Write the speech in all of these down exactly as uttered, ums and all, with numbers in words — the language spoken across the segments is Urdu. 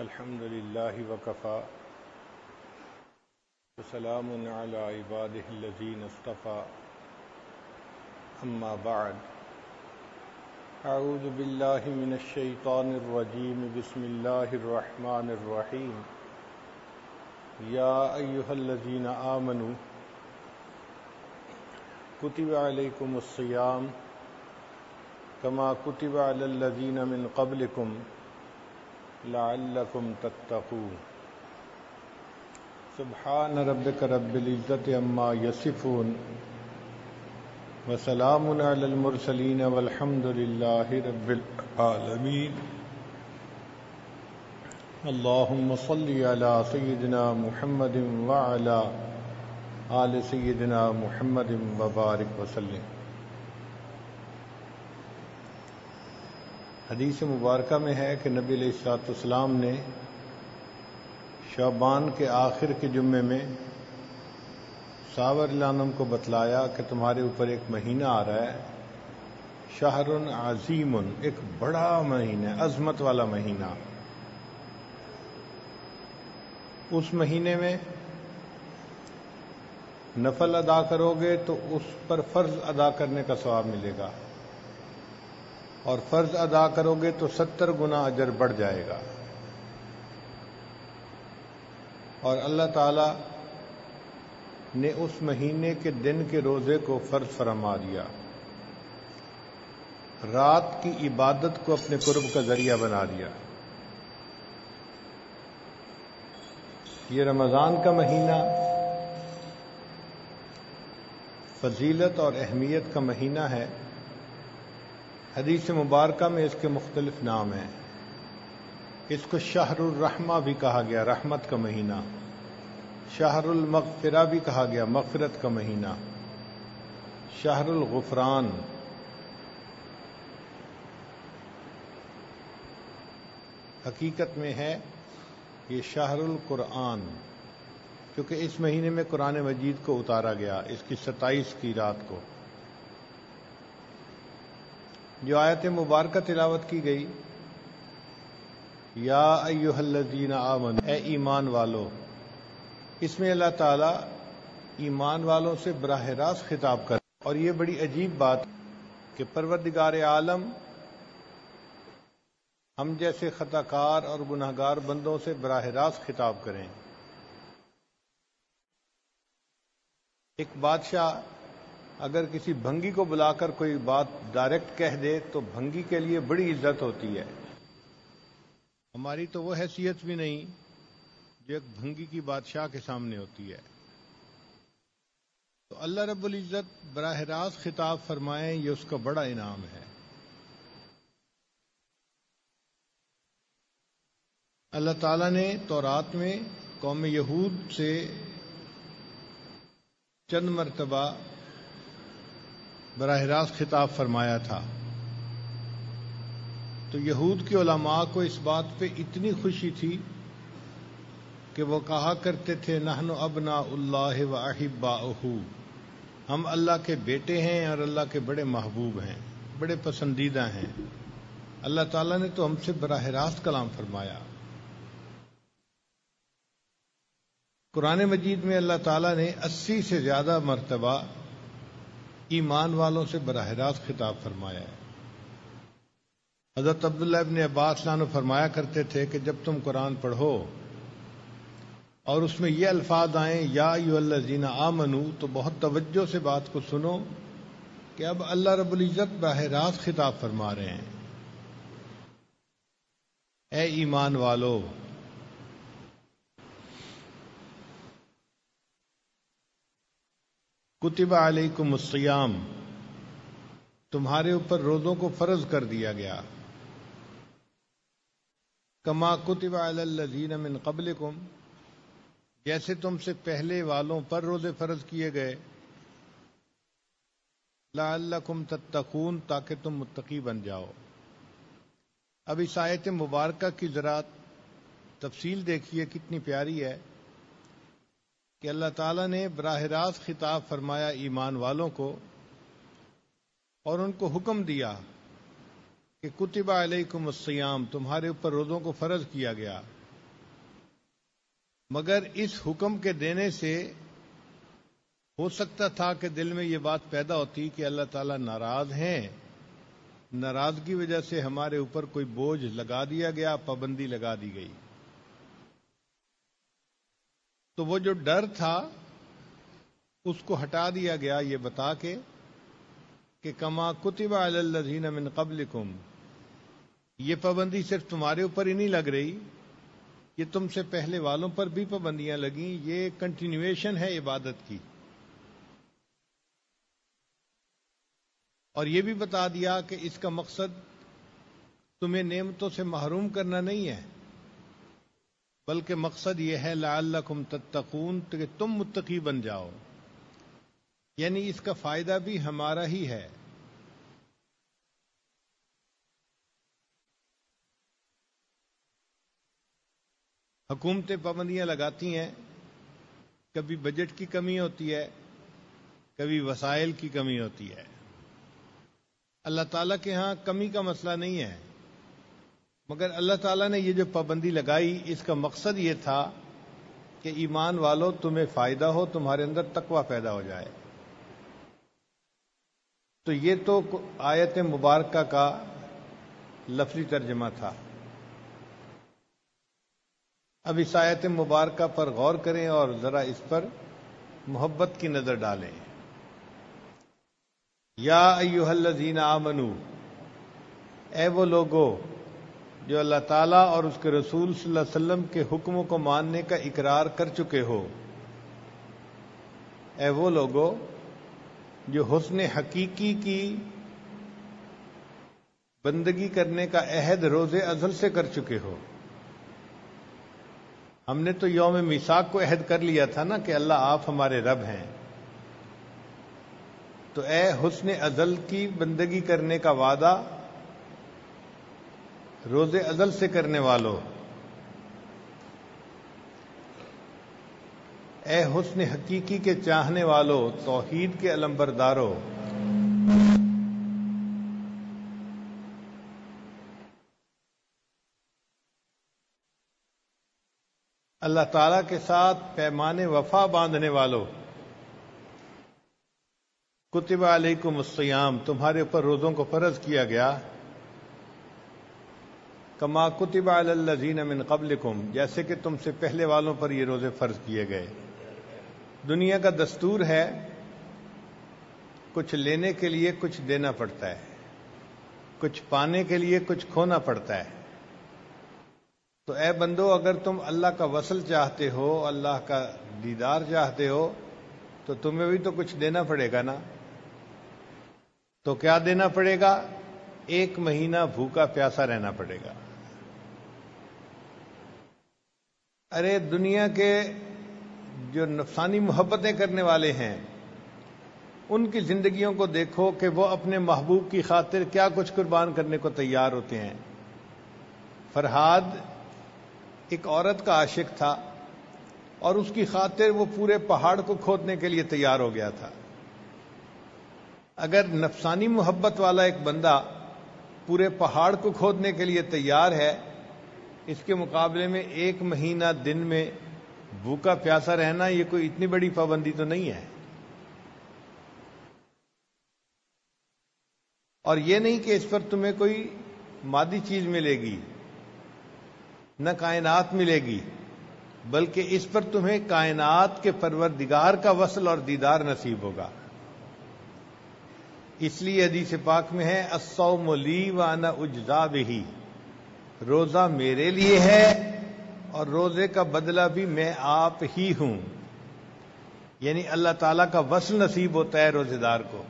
الحمد لله وكفى وسلام على عباده الذين اصطفى أما بعد أعوذ بالله من الشيطان الرجيم بسم الله الرحمن الرحيم يا أيها الذين آمنوا كتب عليكم الصيام كما كتب على الذين من قبلكم لعلكم تتقون سبحان ربك رب العزة عما يصفون وسلام على المرسلين والحمد لله رب العالمين اللهم صل على سيدنا محمد وعلى آل سيدنا محمد وبارك وسلم۔ حدیث مبارکہ میں ہے کہ نبی علیہ الصلوۃ والسلام نے شعبان کے آخر کے جمعے میں صحابہ رضی اللہ عنہم کو بتلایا کہ تمہارے اوپر ایک مہینہ آ رہا ہے، شہر عظیم، ایک بڑا مہینہ، عظمت والا مہینہ۔ اس مہینے میں نفل ادا کرو گے تو اس پر فرض ادا کرنے کا ثواب ملے گا، اور فرض ادا کرو گے تو ستر گنا اجر بڑھ جائے گا، اور اللہ تعالی نے اس مہینے کے دن کے روزے کو فرض فرما دیا، رات کی عبادت کو اپنے قرب کا ذریعہ بنا دیا۔ یہ رمضان کا مہینہ فضیلت اور اہمیت کا مہینہ ہے۔ حدیث مبارکہ میں اس کے مختلف نام ہیں۔ اس کو شہر الرحمہ بھی کہا گیا، رحمت کا مہینہ، شہر المغفرہ بھی کہا گیا، مغفرت کا مہینہ، شہر الغفران، حقیقت میں ہے یہ شہر القرآن، کیونکہ اس مہینے میں قرآن مجید کو اتارا گیا، اس کی ستائیس کی رات کو۔ جو آیت مبارکہ تلاوت کی گئی، یا ایھا الذین آمنوا، اے ایمان والو، اس میں اللہ تعالیٰ ایمان والوں سے براہ راست خطاب کر، اور یہ بڑی عجیب بات کہ پروردگار عالم ہم جیسے خطا کار اور گناہ گار بندوں سے براہ راست خطاب کریں۔ ایک بادشاہ اگر کسی بھنگی کو بلا کر کوئی بات ڈائریکٹ کہہ دے تو بھنگی کے لیے بڑی عزت ہوتی ہے، ہماری تو وہ حیثیت بھی نہیں جو ایک بھنگی کی بادشاہ کے سامنے ہوتی ہے۔ تو اللہ رب العزت براہ راست خطاب فرمائیں، یہ اس کا بڑا انعام ہے۔ اللہ تعالیٰ نے تورات میں قوم یہود سے چند مرتبہ براہ راست خطاب فرمایا تھا، تو یہود کے علماء کو اس بات پہ اتنی خوشی تھی کہ وہ کہا کرتے تھے نحن ابناء اللہ و احباؤہ، ہم اللہ کے بیٹے ہیں اور اللہ کے بڑے محبوب ہیں، بڑے پسندیدہ ہیں۔ اللہ تعالیٰ نے تو ہم سے براہ راست کلام فرمایا۔ قرآن مجید میں اللہ تعالیٰ نے اسی سے زیادہ مرتبہ ایمان والوں سے براہ راست خطاب فرمایا ہے۔ حضرت عبداللہ ابن عباس عنہ فرمایا کرتے تھے کہ جب تم قرآن پڑھو اور اس میں یہ الفاظ آئیں یا ایھا الذین آمنوا، تو بہت توجہ سے بات کو سنو کہ اب اللہ رب العزت براہ راست خطاب فرما رہے ہیں، اے ایمان والو۔ کتب علیکم الصیام، تمہارے اوپر روزوں کو فرض کر دیا گیا، کما کتب علی الذین من قبلکم، جیسے تم سے پہلے والوں پر روزے فرض کیے گئے، لعلکم تتقون، تاکہ تم متقی بن جاؤ۔ اب اس آیت مبارکہ کی ذرا تفصیل دیکھیے کتنی پیاری ہے کہ اللہ تعالیٰ نے براہ راست خطاب فرمایا ایمان والوں کو، اور ان کو حکم دیا کہ کتب علیکم الصیام، تمہارے اوپر روزوں کو فرض کیا گیا، مگر اس حکم کے دینے سے ہو سکتا تھا کہ دل میں یہ بات پیدا ہوتی کہ اللہ تعالیٰ ناراض ہیں، ناراض کی وجہ سے ہمارے اوپر کوئی بوجھ لگا دیا گیا، پابندی لگا دی گئی۔ تو وہ جو ڈر تھا اس کو ہٹا دیا گیا یہ بتا کے کہ کما کتب علی الذین من قبلکم، یہ پابندی صرف تمہارے اوپر ہی نہیں لگ رہی، یہ تم سے پہلے والوں پر بھی پابندیاں لگیں، یہ کنٹینیویشن ہے عبادت کی۔ اور یہ بھی بتا دیا کہ اس کا مقصد تمہیں نعمتوں سے محروم کرنا نہیں ہے، بلکہ مقصد یہ ہے لعلکم تتقون، کہ تم متقی بن جاؤ، یعنی اس کا فائدہ بھی ہمارا ہی ہے۔ حکومتیں پابندیاں لگاتی ہیں، کبھی بجٹ کی کمی ہوتی ہے، کبھی وسائل کی کمی ہوتی ہے۔ اللہ تعالیٰ کے ہاں کمی کا مسئلہ نہیں ہے، مگر اللہ تعالیٰ نے یہ جو پابندی لگائی اس کا مقصد یہ تھا کہ ایمان والو تمہیں فائدہ ہو، تمہارے اندر تقوی پیدا ہو جائے۔ تو یہ تو آیت مبارکہ کا لفظی ترجمہ تھا۔ اب اس آیت مبارکہ پر غور کریں اور ذرا اس پر محبت کی نظر ڈالیں۔ یا ایھا الذین آمنو، اے وہ لوگو جو اللہ تعالیٰ اور اس کے رسول صلی اللہ علیہ وسلم کے حکموں کو ماننے کا اقرار کر چکے ہو، اے وہ لوگو جو حسن حقیقی کی بندگی کرنے کا عہد روز ازل سے کر چکے ہو۔ ہم نے تو یوم میثاق کو عہد کر لیا تھا نا کہ اللہ آپ ہمارے رب ہیں، تو اے حسن ازل کی بندگی کرنے کا وعدہ روز ازل سے کرنے والو، اے حسن حقیقی کے چاہنے والو، توحید کے علمبردارو، اللہ تعالی کے ساتھ پیمان وفا باندھنے والو، کتب علیکم الصیام، تمہارے اوپر روزوں کو فرض کیا گیا، کما کتب علی الذین من قبلکم، جیسے کہ تم سے پہلے والوں پر یہ روزے فرض کیے گئے۔ دنیا کا دستور ہے کچھ لینے کے لیے کچھ دینا پڑتا ہے، کچھ پانے کے لیے کچھ کھونا پڑتا ہے۔ تو اے بندو، اگر تم اللہ کا وصل چاہتے ہو، اللہ کا دیدار چاہتے ہو، تو تمہیں بھی تو کچھ دینا پڑے گا نا۔ تو کیا دینا پڑے گا؟ ایک مہینہ بھوکا پیاسا رہنا پڑے گا۔ ارے دنیا کے جو نفسانی محبتیں کرنے والے ہیں ان کی زندگیوں کو دیکھو کہ وہ اپنے محبوب کی خاطر کیا کچھ قربان کرنے کو تیار ہوتے ہیں۔ فرحاد ایک عورت کا عاشق تھا اور اس کی خاطر وہ پورے پہاڑ کو کھودنے کے لیے تیار ہو گیا تھا۔ اگر نفسانی محبت والا ایک بندہ پورے پہاڑ کو کھودنے کے لیے تیار ہے، اس کے مقابلے میں ایک مہینہ دن میں بھوکا پیاسا رہنا یہ کوئی اتنی بڑی پابندی تو نہیں ہے۔ اور یہ نہیں کہ اس پر تمہیں کوئی مادی چیز ملے گی، نہ کائنات ملے گی، بلکہ اس پر تمہیں کائنات کے پروردگار کا وصل اور دیدار نصیب ہوگا۔ اس لیے حدیث پاک میں ہے الصوم لی وانا اجزا بہ، روزہ میرے لیے ہے اور روزے کا بدلہ بھی میں آپ ہی ہوں، یعنی اللہ تعالیٰ کا وصل نصیب ہوتا ہے روزے دار کو۔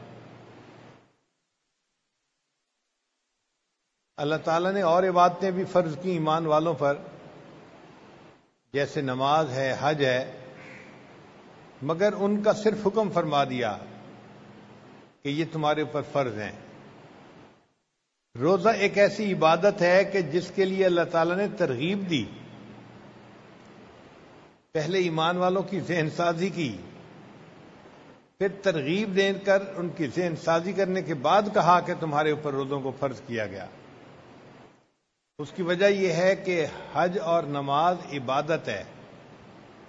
اللہ تعالیٰ نے اور عبادتیں بھی فرض کی ایمان والوں پر، جیسے نماز ہے، حج ہے، مگر ان کا صرف حکم فرما دیا کہ یہ تمہارے اوپر فرض ہیں۔ روزہ ایک ایسی عبادت ہے کہ جس کے لیے اللہ تعالیٰ نے ترغیب دی، پہلے ایمان والوں کی ذہن سازی کی، پھر ترغیب دے کر ان کی ذہن سازی کرنے کے بعد کہا کہ تمہارے اوپر روزوں کو فرض کیا گیا۔ اس کی وجہ یہ ہے کہ حج اور نماز عبادت ہے،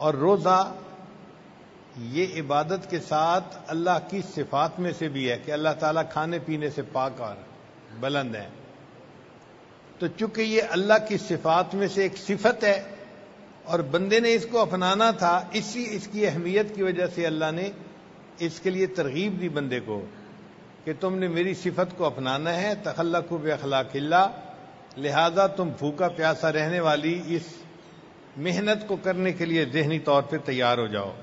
اور روزہ یہ عبادت کے ساتھ اللہ کی صفات میں سے بھی ہے کہ اللہ تعالیٰ کھانے پینے سے پاک اور بلند ہے. تو چونکہ یہ اللہ کی صفات میں سے ایک صفت ہے اور بندے نے اس کو اپنانا تھا، اسی اس کی اہمیت کی وجہ سے اللہ نے اس کے لیے ترغیب دی بندے کو کہ تم نے میری صفت کو اپنانا ہے. تخلقوا باخلاق اللہ، لہذا تم بھوکا پیاسا رہنے والی اس محنت کو کرنے کے لیے ذہنی طور پہ تیار ہو جاؤ.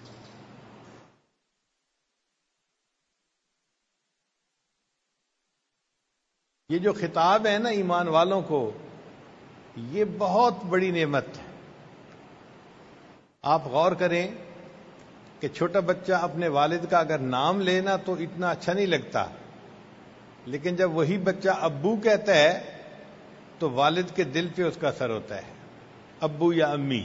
یہ جو خطاب ہے نا ایمان والوں کو، یہ بہت بڑی نعمت ہے. آپ غور کریں کہ چھوٹا بچہ اپنے والد کا اگر نام لینا تو اتنا اچھا نہیں لگتا، لیکن جب وہی بچہ ابو کہتا ہے تو والد کے دل پہ اس کا اثر ہوتا ہے، ابو یا امی.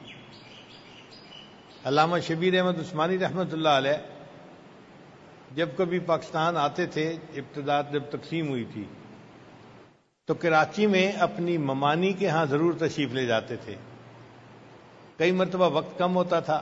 علامہ شبیر احمد عثمانی رحمۃ اللہ علیہ جب کبھی پاکستان آتے تھے، ابتدا جب تقسیم ہوئی تھی، تو کراچی میں اپنی ممانی کے ہاں ضرور تشریف لے جاتے تھے. کئی مرتبہ وقت کم ہوتا تھا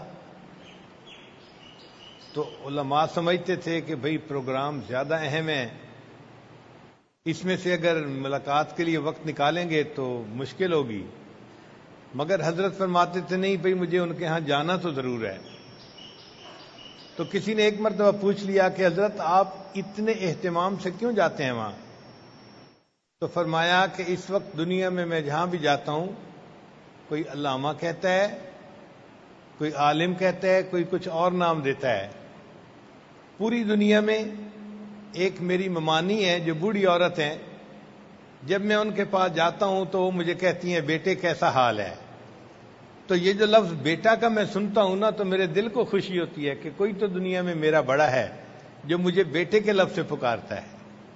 تو علماء سمجھتے تھے کہ بھئی پروگرام زیادہ اہم ہے، اس میں سے اگر ملاقات کے لیے وقت نکالیں گے تو مشکل ہوگی. مگر حضرت فرماتے تھے نہیں بھئی مجھے ان کے ہاں جانا تو ضرور ہے. تو کسی نے ایک مرتبہ پوچھ لیا کہ حضرت آپ اتنے اہتمام سے کیوں جاتے ہیں وہاں؟ تو فرمایا کہ اس وقت دنیا میں میں جہاں بھی جاتا ہوں، کوئی علامہ کہتا ہے، کوئی عالم کہتا ہے، کوئی کچھ اور نام دیتا ہے. پوری دنیا میں ایک میری ممانی ہے جو بوڑھی عورت ہیں، جب میں ان کے پاس جاتا ہوں تو وہ مجھے کہتی ہیں بیٹے کیسا حال ہے. تو یہ جو لفظ بیٹا کا میں سنتا ہوں نا تو میرے دل کو خوشی ہوتی ہے کہ کوئی تو دنیا میں میرا بڑا ہے جو مجھے بیٹے کے لفظ سے پکارتا ہے.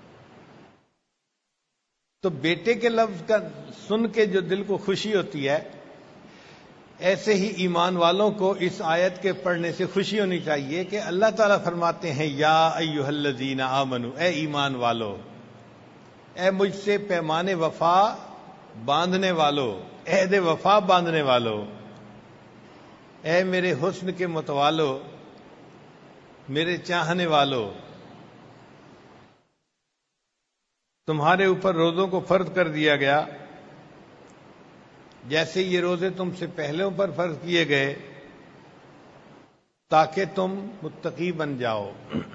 تو بیٹے کے لفظ کا سن کے جو دل کو خوشی ہوتی ہے، ایسے ہی ایمان والوں کو اس آیت کے پڑھنے سے خوشی ہونی چاہیے کہ اللہ تعالیٰ فرماتے ہیں یا ایھا الذین آمنو، اے ایمان والو، اے مجھ سے پیمان وفا باندھنے والو، عہد وفا باندھنے والو، اے میرے حسن کے متوالو، میرے چاہنے والو، تمہارے اوپر روزوں کو فرض کر دیا گیا جیسے یہ روزے تم سے پہلے پر فرض کیے گئے تاکہ تم متقی بن جاؤ.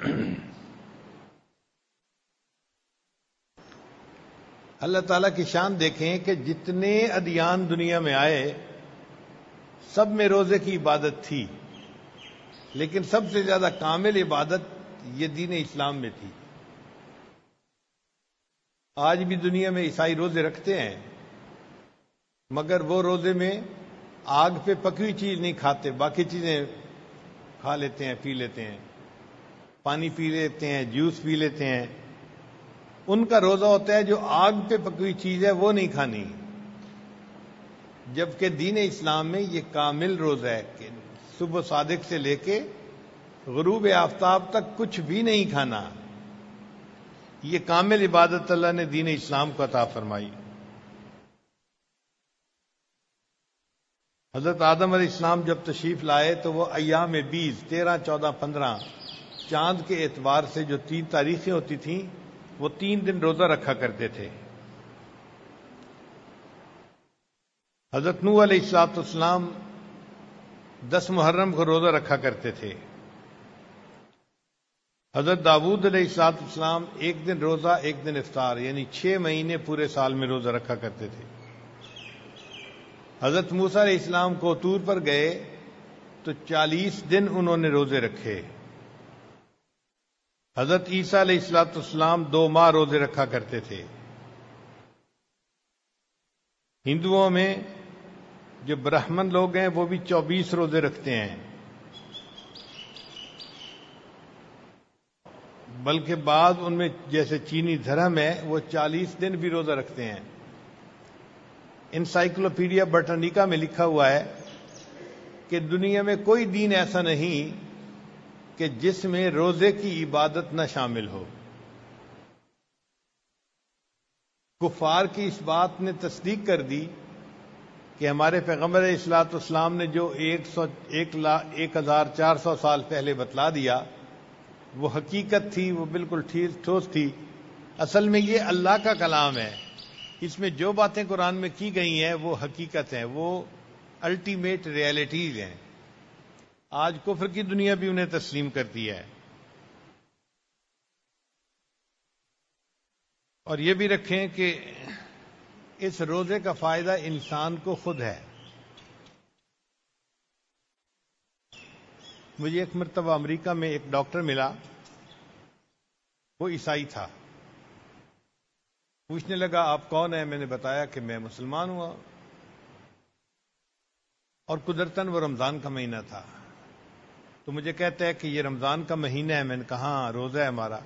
اللہ تعالیٰ کی شان دیکھیں کہ جتنے ادیان دنیا میں آئے سب میں روزے کی عبادت تھی، لیکن سب سے زیادہ کامل عبادت یہ دین اسلام میں تھی. آج بھی دنیا میں عیسائی روزے رکھتے ہیں، مگر وہ روزے میں آگ پہ پکی ہوئی چیز نہیں کھاتے، باقی چیزیں کھا لیتے ہیں، پی لیتے ہیں، پانی پی لیتے ہیں، جوس پی لیتے ہیں. ان کا روزہ ہوتا ہے جو آگ پہ پکی ہوئی چیز ہے وہ نہیں کھانی. جبکہ دین اسلام میں یہ کامل روزہ ہے کہ صبح صادق سے لے کے غروب آفتاب تک کچھ بھی نہیں کھانا. یہ کامل عبادت اللہ نے دین اسلام کو عطا فرمائی. حضرت آدم علیہ السلام جب تشریف لائے تو وہ ایام بیس، تیرہ چودہ پندرہ چاند کے اعتبار سے جو تین تاریخیں ہوتی تھیں وہ تین دن روزہ رکھا کرتے تھے. حضرت نوح علیہ الصلوۃ والسلام دس محرم کو روزہ رکھا کرتے تھے. حضرت داؤد علیہ الصلوۃ والسلام ایک دن روزہ ایک دن افطار، یعنی چھ مہینے پورے سال میں روزہ رکھا کرتے تھے. حضرت موسیٰ علیہ السلام کو طور پر گئے تو چالیس دن انہوں نے روزے رکھے. حضرت عیسیٰ علیہ الصلوۃ والسلام دو ماہ روزے رکھا کرتے تھے. ہندوؤں میں جو برہمن لوگ ہیں وہ بھی چوبیس روزے رکھتے ہیں، بلکہ بعض ان میں جیسے چینی دھرم ہے وہ چالیس دن بھی روزہ رکھتے ہیں. انسائکلوپیڈیا برٹانیکا میں لکھا ہوا ہے کہ دنیا میں کوئی دین ایسا نہیں کہ جس میں روزے کی عبادت نہ شامل ہو. کفار کی اس بات نے تصدیق کر دی کہ ہمارے پیغمبر علیہ الصلوۃ والسلام نے جو ایک سو ایک لاکھ ایک ہزار چار سو سال پہلے بتلا دیا وہ حقیقت تھی، وہ بالکل ٹھیک ٹھوس تھی۔ اصل میں یہ اللہ کا کلام ہے، اس میں جو باتیں قرآن میں کی گئی ہیں وہ حقیقت ہیں، وہ الٹیمیٹ ریالٹیز ہیں۔ آج کفر کی دنیا بھی انہیں تسلیم کرتی ہے۔ اور یہ بھی رکھیں کہ اس روزے کا فائدہ انسان کو خود ہے۔ مجھے ایک مرتبہ امریکہ میں ایک ڈاکٹر ملا، وہ عیسائی تھا۔ پوچھنے لگا آپ کون ہیں؟ میں نے بتایا کہ میں مسلمان ہوا، اور قدرتاً وہ رمضان کا مہینہ تھا۔ تو مجھے کہتا ہے کہ یہ رمضان کا مہینہ ہے۔ میں نے کہا ہاں روزہ ہے ہمارا۔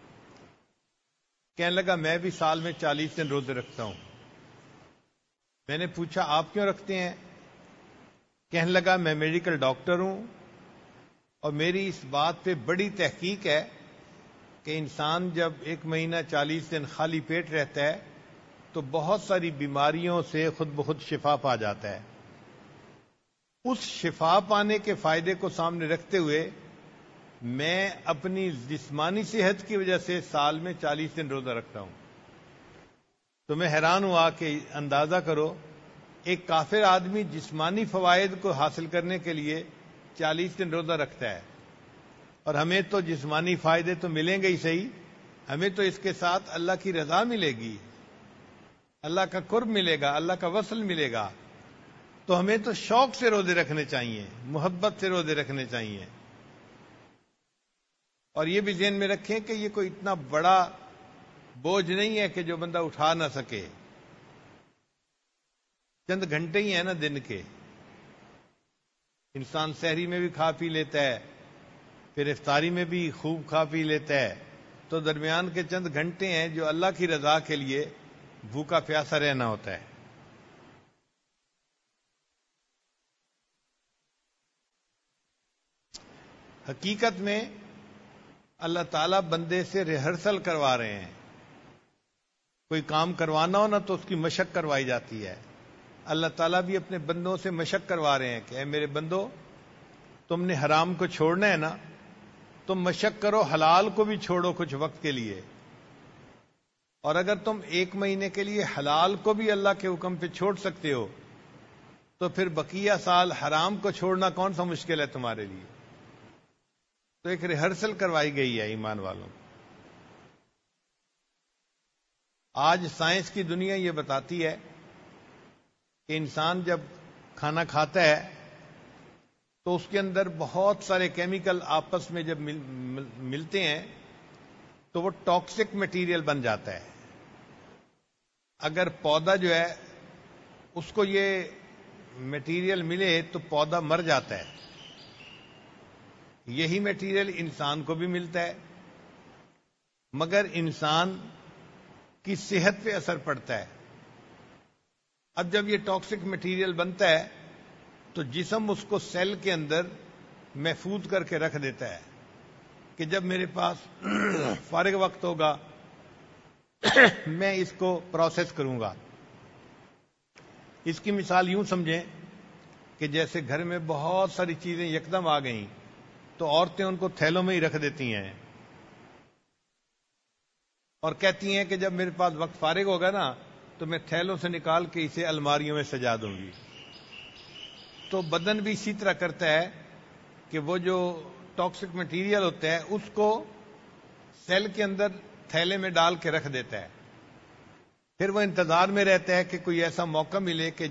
کہنے لگا میں بھی سال میں چالیس دن روزے رکھتا ہوں۔ میں نے پوچھا آپ کیوں رکھتے ہیں؟ کہنے لگا میں میڈیکل ڈاکٹر ہوں اور میری اس بات پہ بڑی تحقیق ہے کہ انسان جب ایک مہینہ چالیس دن خالی پیٹ رہتا ہے تو بہت ساری بیماریوں سے خود بخود شفا پا جاتا ہے۔ اس شفا پانے کے فائدے کو سامنے رکھتے ہوئے میں اپنی جسمانی صحت کی وجہ سے سال میں چالیس دن روزہ رکھتا ہوں۔ تو میں حیران ہوا کہ اندازہ کرو ایک کافر آدمی جسمانی فوائد کو حاصل کرنے کے لیے چالیس دن روزہ رکھتا ہے، اور ہمیں تو جسمانی فائدے تو ملیں گے ہی صحیح، ہمیں تو اس کے ساتھ اللہ کی رضا ملے گی، اللہ کا قرب ملے گا، اللہ کا وصل ملے گا۔ تو ہمیں تو شوق سے روزے رکھنے چاہیے، محبت سے روزے رکھنے چاہیے۔ اور یہ بھی ذہن میں رکھیں کہ یہ کوئی اتنا بڑا بوجھ نہیں ہے کہ جو بندہ اٹھا نہ سکے۔ چند گھنٹے ہی ہیں نا دن کے، انسان سحری میں بھی کھا پی لیتا ہے، پھر افطاری میں بھی خوب کھا پی لیتا ہے، تو درمیان کے چند گھنٹے ہیں جو اللہ کی رضا کے لیے بھوکا پیاسا رہنا ہوتا ہے۔ حقیقت میں اللہ تعالیٰ بندے سے ریہرسل کروا رہے ہیں۔ کوئی کام کروانا ہو نا تو اس کی مشق کروائی جاتی ہے۔ اللہ تعالیٰ بھی اپنے بندوں سے مشق کروا رہے ہیں کہ اے میرے بندو، تم نے حرام کو چھوڑنا ہے نا، تم مشق کرو، حلال کو بھی چھوڑو کچھ وقت کے لیے۔ اور اگر تم ایک مہینے کے لیے حلال کو بھی اللہ کے حکم پہ چھوڑ سکتے ہو تو پھر بقیہ سال حرام کو چھوڑنا کون سا مشکل ہے تمہارے لیے؟ تو ایک ریہرسل کروائی گئی ہے ایمان والوں۔ آج سائنس کی دنیا یہ بتاتی ہے کہ انسان جب کھانا کھاتا ہے تو اس کے اندر بہت سارے کیمیکل آپس میں جب مل مل ملتے ہیں تو وہ ٹاکسک مٹیریل بن جاتا ہے۔ اگر پودا جو ہے اس کو یہ مٹیریل ملے تو پودا مر جاتا ہے۔ یہی مٹیریل انسان کو بھی ملتا ہے، مگر انسان کی صحت پہ اثر پڑتا ہے۔ اب جب یہ ٹاکسک مٹیریل بنتا ہے تو جسم اس کو سیل کے اندر محفوظ کر کے رکھ دیتا ہے کہ جب میرے پاس فارغ وقت ہوگا میں اس کو پروسیس کروں گا۔ اس کی مثال یوں سمجھیں کہ جیسے گھر میں بہت ساری چیزیں یکدم آ گئیں تو عورتیں ان کو تھیلوں میں ہی رکھ دیتی ہیں اور کہتی ہیں کہ جب میرے پاس وقت فارغ ہوگا نا تو میں تھیلوں سے نکال کے اسے الماریوں میں سجا دوں گی۔ تو بدن بھی اسی طرح کرتا ہے کہ وہ جو ٹاکسک مٹیریل ہوتا ہے اس کو سیل کے اندر تھیلے میں ڈال کے رکھ دیتا ہے، پھر وہ انتظار میں رہتا ہے کہ کوئی ایسا موقع ملے کہ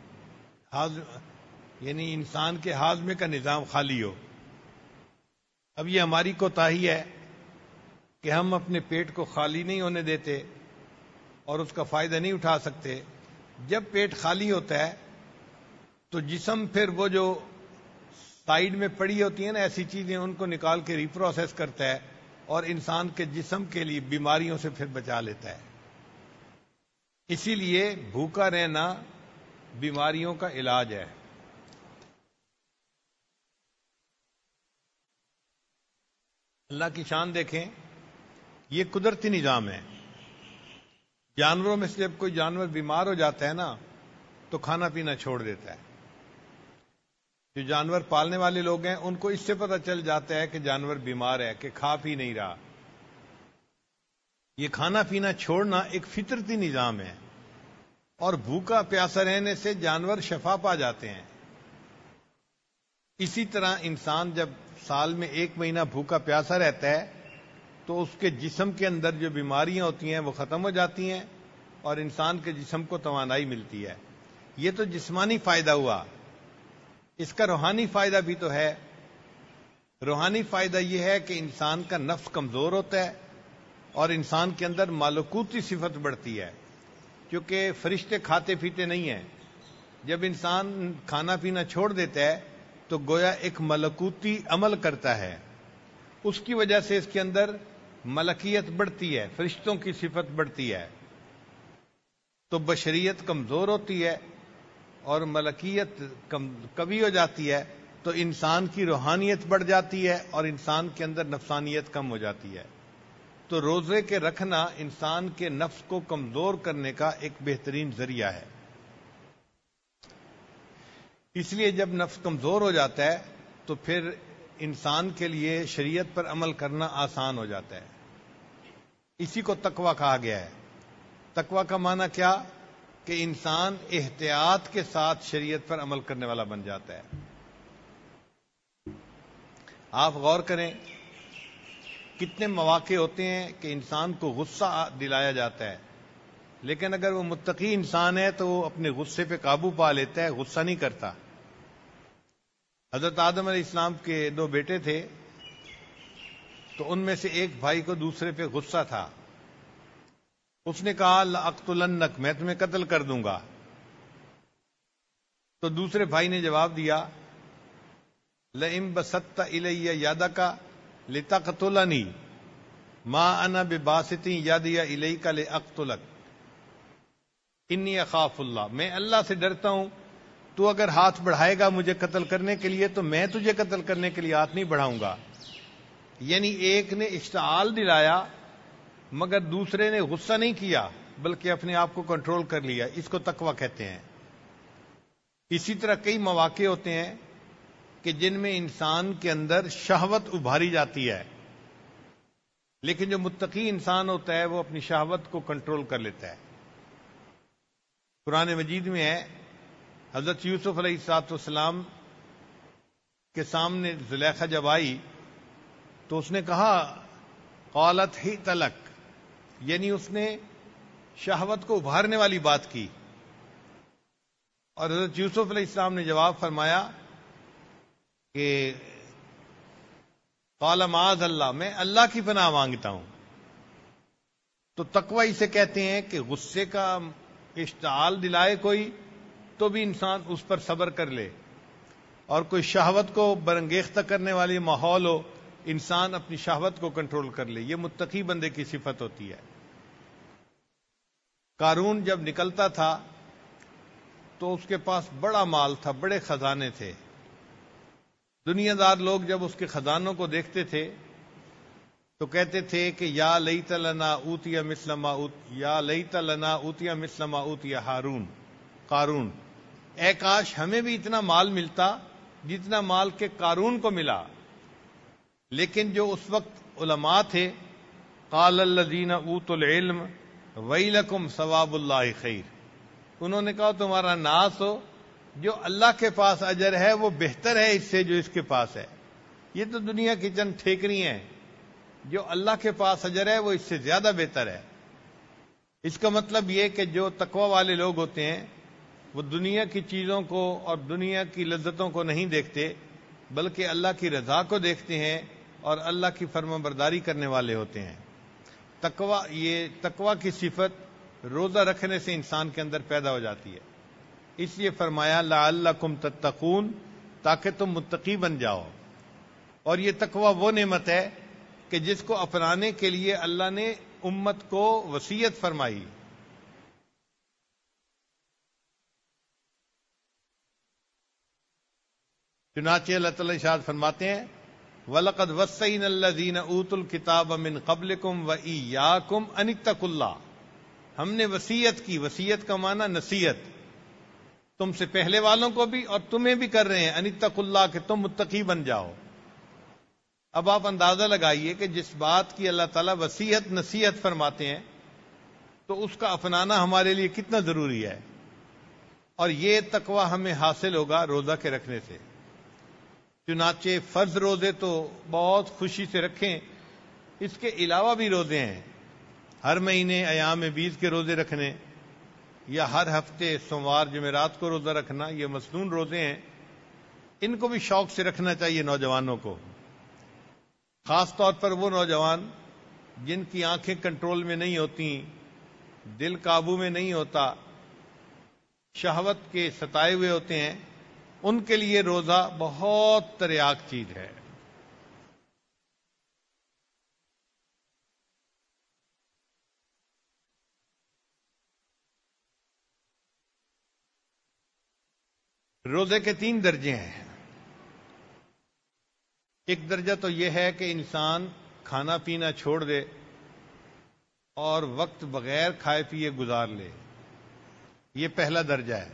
یعنی انسان کے ہاضمے کا نظام خالی ہو۔ اب یہ ہماری کوتاہی ہے کہ ہم اپنے پیٹ کو خالی نہیں ہونے دیتے اور اس کا فائدہ نہیں اٹھا سکتے۔ جب پیٹ خالی ہوتا ہے تو جسم پھر وہ جو سائیڈ میں پڑی ہوتی ہیں نا ایسی چیزیں ان کو نکال کے ریپروسیس کرتا ہے اور انسان کے جسم کے لیے بیماریوں سے پھر بچا لیتا ہے۔ اسی لیے بھوکا رہنا بیماریوں کا علاج ہے۔ اللہ کی شان دیکھیں، یہ قدرتی نظام ہے۔ جانوروں میں سے جب کوئی جانور بیمار ہو جاتا ہے نا تو کھانا پینا چھوڑ دیتا ہے۔ جو جانور پالنے والے لوگ ہیں ان کو اس سے پتہ چل جاتا ہے کہ جانور بیمار ہے، کہ کھا پی نہیں رہا۔ یہ کھانا پینا چھوڑنا ایک فطرتی نظام ہے، اور بھوکا پیاسا رہنے سے جانور شفا پا جاتے ہیں۔ اسی طرح انسان جب سال میں ایک مہینہ بھوکا پیاسا رہتا ہے تو اس کے جسم کے اندر جو بیماریاں ہوتی ہیں وہ ختم ہو جاتی ہیں، اور انسان کے جسم کو توانائی ملتی ہے۔ یہ تو جسمانی فائدہ ہوا، اس کا روحانی فائدہ بھی تو ہے۔ روحانی فائدہ یہ ہے کہ انسان کا نفس کمزور ہوتا ہے اور انسان کے اندر ملکوتی صفت بڑھتی ہے، کیونکہ فرشتے کھاتے پیتے نہیں ہیں۔ جب انسان کھانا پینا چھوڑ دیتا ہے تو گویا ایک ملکوتی عمل کرتا ہے، اس کی وجہ سے اس کے اندر ملکیت بڑھتی ہے، فرشتوں کی صفت بڑھتی ہے، تو بشریت کمزور ہوتی ہے اور ملکیت کم قوی ہو جاتی ہے، تو انسان کی روحانیت بڑھ جاتی ہے اور انسان کے اندر نفسانیت کم ہو جاتی ہے۔ تو روزے کے رکھنا انسان کے نفس کو کمزور کرنے کا ایک بہترین ذریعہ ہے۔ اس لیے جب نفس کمزور ہو جاتا ہے تو پھر انسان کے لیے شریعت پر عمل کرنا آسان ہو جاتا ہے۔ اسی کو تقویٰ کہا گیا ہے۔ تقویٰ کا معنی کیا؟ کہ انسان احتیاط کے ساتھ شریعت پر عمل کرنے والا بن جاتا ہے۔ آپ غور کریں، کتنے مواقع ہوتے ہیں کہ انسان کو غصہ دلایا جاتا ہے، لیکن اگر وہ متقی انسان ہے تو وہ اپنے غصے پہ قابو پا لیتا ہے، غصہ نہیں کرتا۔ حضرت آدم علیہ السلام کے دو بیٹے تھے، تو ان میں سے ایک بھائی کو دوسرے پہ غصہ تھا، اس نے کہا لَأَقْتُلَنَّكَ، میں تمہیں قتل کر دوں گا۔ تو دوسرے بھائی نے جواب دیا لَإِن بَسَطتَ إِلَيَّ يَدَكَ لِتَقْتُلَنِي مَا أَنَا بِبَاسِطٍ يَدِيَ إِلَيْكَ لِأَقْتُلَكَ إِنِّي أَخَافُ اللَّهَ، میں اللہ سے ڈرتا ہوں، تو اگر ہاتھ بڑھائے گا مجھے قتل کرنے کے لیے تو میں تجھے قتل کرنے کے لیے ہاتھ نہیں بڑھاؤں گا۔ یعنی ایک نے اشتعال دلایا مگر دوسرے نے غصہ نہیں کیا، بلکہ اپنے آپ کو کنٹرول کر لیا، اس کو تقویٰ کہتے ہیں۔ اسی طرح کئی مواقع ہوتے ہیں کہ جن میں انسان کے اندر شہوت ابھاری جاتی ہے، لیکن جو متقی انسان ہوتا ہے وہ اپنی شہوت کو کنٹرول کر لیتا ہے۔ قرآن مجید میں ہے، حضرت یوسف علیہ الصلوۃ والسلام کے سامنے زلیخا جب آئی تو اس نے کہا قالت ہی تلک، یعنی اس نے شہوت کو ابھارنے والی بات کی، اور حضرت یوسف علیہ السلام نے جواب فرمایا کہ قال معاذ اللہ، میں اللہ کی پناہ مانگتا ہوں۔ تو تقوی اسے کہتے ہیں کہ غصے کا اشتعال دلائے کوئی تو بھی انسان اس پر صبر کر لے، اور کوئی شہوت کو برانگیختہ کرنے والی ماحول ہو، انسان اپنی شہوت کو کنٹرول کر لے، یہ متقی بندے کی صفت ہوتی ہے۔ قارون جب نکلتا تھا تو اس کے پاس بڑا مال تھا، بڑے خزانے تھے۔ دنیا دار لوگ جب اس کے خزانوں کو دیکھتے تھے تو کہتے تھے کہ یا لیت لنا اوتی مثل ما اوت یا لیت لنا اوتی مثل ما اوتی ہارون قارون، اے کاش ہمیں بھی اتنا مال ملتا جتنا مال کے قارون کو ملا۔ لیکن جو اس وقت علماء تھے، قال الذین اوتوا العلم ویلکم ثواب اللہ خیر، انہوں نے کہا تمہارا ناس ہو، جو اللہ کے پاس اجر ہے وہ بہتر ہے اس سے جو اس کے پاس ہے۔ یہ تو دنیا کی چند ٹھیکری ہیں، جو اللہ کے پاس اجر ہے وہ اس سے زیادہ بہتر ہے۔ اس کا مطلب یہ کہ جو تقوی والے لوگ ہوتے ہیں وہ دنیا کی چیزوں کو اور دنیا کی لذتوں کو نہیں دیکھتے، بلکہ اللہ کی رضا کو دیکھتے ہیں اور اللہ کی فرما برداری کرنے والے ہوتے ہیں۔ تقوی، یہ تقوی کی صفت روزہ رکھنے سے انسان کے اندر پیدا ہو جاتی ہے۔ اس لیے فرمایا لعلکم تتقون، تاکہ تم متقی بن جاؤ۔ اور یہ تقوی وہ نعمت ہے کہ جس کو اپنانے کے لیے اللہ نے امت کو وصیت فرمائی۔ چنانچہ اللہ تعالیٰ ارشاد فرماتے ہیں وَلَقَدْ وَصَّيْنَا الَّذِينَ أُوتُوا الْكِتَابَ مِنْ قَبْلِكُمْ وَإِيَّاكُمْ أَنِ اتَّقُوا اللَّهَ، ہم نے وصیت کی، وصیت کا معنی نصیحت، تم سے پہلے والوں کو بھی اور تمہیں بھی کر رہے ہیں، ان اتقوا اللہ، کہ تم متقی بن جاؤ۔ اب آپ اندازہ لگائیے کہ جس بات کی اللہ تعالیٰ وصیت نصیحت فرماتے ہیں تو اس کا اپنانا ہمارے لیے کتنا ضروری ہے، اور یہ تقوی ہمیں حاصل ہوگا روزہ کے رکھنے سے۔ چنانچہ فرض روزے تو بہت خوشی سے رکھیں، اس کے علاوہ بھی روزے ہیں، ہر مہینے ایام بیس کے روزے رکھنے، یا ہر ہفتے سوموار جمعرات کو روزہ رکھنا، یہ مسنون روزے ہیں، ان کو بھی شوق سے رکھنا چاہیے نوجوانوں کو، خاص طور پر وہ نوجوان جن کی آنکھیں کنٹرول میں نہیں ہوتی، دل قابو میں نہیں ہوتا، شہوت کے ستائے ہوئے ہوتے ہیں، ان کے لیے روزہ بہت تریاک چیز ہے۔ روزے کے تین درجے ہیں۔ ایک درجہ تو یہ ہے کہ انسان کھانا پینا چھوڑ دے اور وقت بغیر کھائے پیے گزار لے، یہ پہلا درجہ ہے۔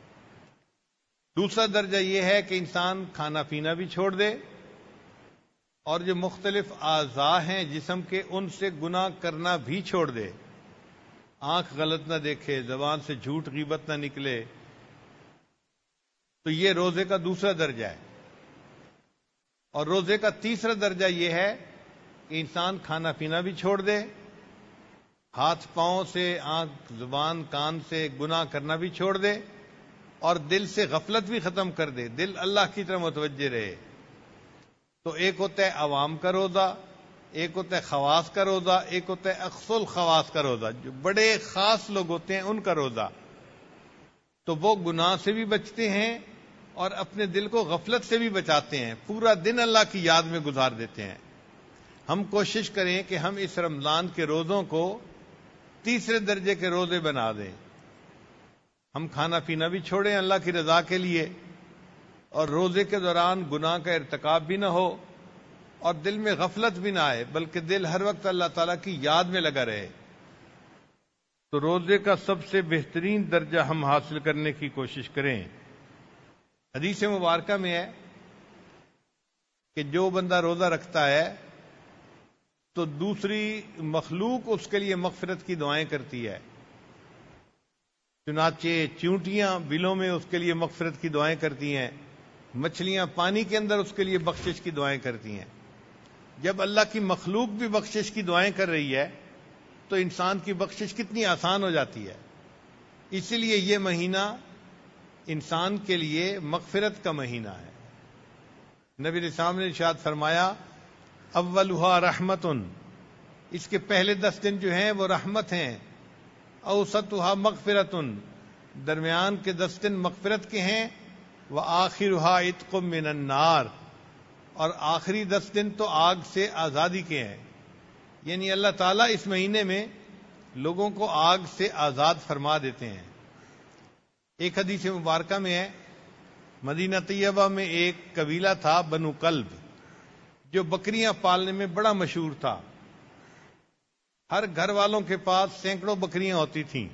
دوسرا درجہ یہ ہے کہ انسان کھانا پینا بھی چھوڑ دے اور جو مختلف اعضاء ہیں جسم کے ان سے گناہ کرنا بھی چھوڑ دے، آنکھ غلط نہ دیکھے، زبان سے جھوٹ غیبت نہ نکلے، تو یہ روزے کا دوسرا درجہ ہے۔ اور روزے کا تیسرا درجہ یہ ہے کہ انسان کھانا پینا بھی چھوڑ دے، ہاتھ پاؤں سے، آنکھ زبان کان سے گناہ کرنا بھی چھوڑ دے، اور دل سے غفلت بھی ختم کر دے، دل اللہ کی طرف متوجہ رہے۔ تو ایک ہوتا ہے عوام کا روزہ، ایک ہوتا ہے خواص کا روزہ، ایک ہوتا ہے اخص الخواص کا روزہ، جو بڑے خاص لوگ ہوتے ہیں ان کا روزہ۔ تو وہ گناہ سے بھی بچتے ہیں اور اپنے دل کو غفلت سے بھی بچاتے ہیں، پورا دن اللہ کی یاد میں گزار دیتے ہیں۔ ہم کوشش کریں کہ ہم اس رمضان کے روزوں کو تیسرے درجے کے روزے بنا دیں، ہم کھانا پینا بھی چھوڑیں اللہ کی رضا کے لیے، اور روزے کے دوران گناہ کا ارتکاب بھی نہ ہو اور دل میں غفلت بھی نہ آئے، بلکہ دل ہر وقت اللہ تعالیٰ کی یاد میں لگا رہے۔ تو روزے کا سب سے بہترین درجہ ہم حاصل کرنے کی کوشش کریں۔ حدیث مبارکہ میں ہے کہ جو بندہ روزہ رکھتا ہے تو دوسری مخلوق اس کے لیے مغفرت کی دعائیں کرتی ہے، چنانچہ چیونٹیاں بلوں میں اس کے لیے مغفرت کی دعائیں کرتی ہیں، مچھلیاں پانی کے اندر اس کے لیے بخشش کی دعائیں کرتی ہیں۔ جب اللہ کی مخلوق بھی بخشش کی دعائیں کر رہی ہے تو انسان کی بخشش کتنی آسان ہو جاتی ہے۔ اسی لیے یہ مہینہ انسان کے لیے مغفرت کا مہینہ ہے۔ نبی علیہ السلام نے ارشاد فرمایا، اولھا رحمتن، اس کے پہلے دس دن جو ہیں وہ رحمت ہیں، اوسطھا مغفرتن، درمیان کے دس دن مغفرت کے ہیں، وآخرھا عتق من النار، اور آخری دس دن تو آگ سے آزادی کے ہیں۔ یعنی اللہ تعالیٰ اس مہینے میں لوگوں کو آگ سے آزاد فرما دیتے ہیں۔ ایک حدیث مبارکہ میں ہے، مدینہ طیبہ میں ایک قبیلہ تھا بنو کلب، جو بکریاں پالنے میں بڑا مشہور تھا۔ ہر گھر والوں کے پاس سینکڑوں بکریاں ہوتی تھیں۔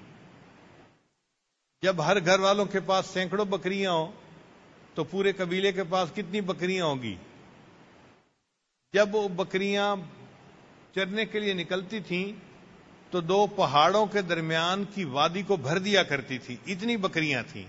جب ہر گھر والوں کے پاس سینکڑوں بکریاں ہوں تو پورے قبیلے کے پاس کتنی بکریاں ہوں گی؟ جب وہ بکریاں چرنے کے لیے نکلتی تھیں تو دو پہاڑوں کے درمیان کی وادی کو بھر دیا کرتی تھی، اتنی بکریاں تھیں۔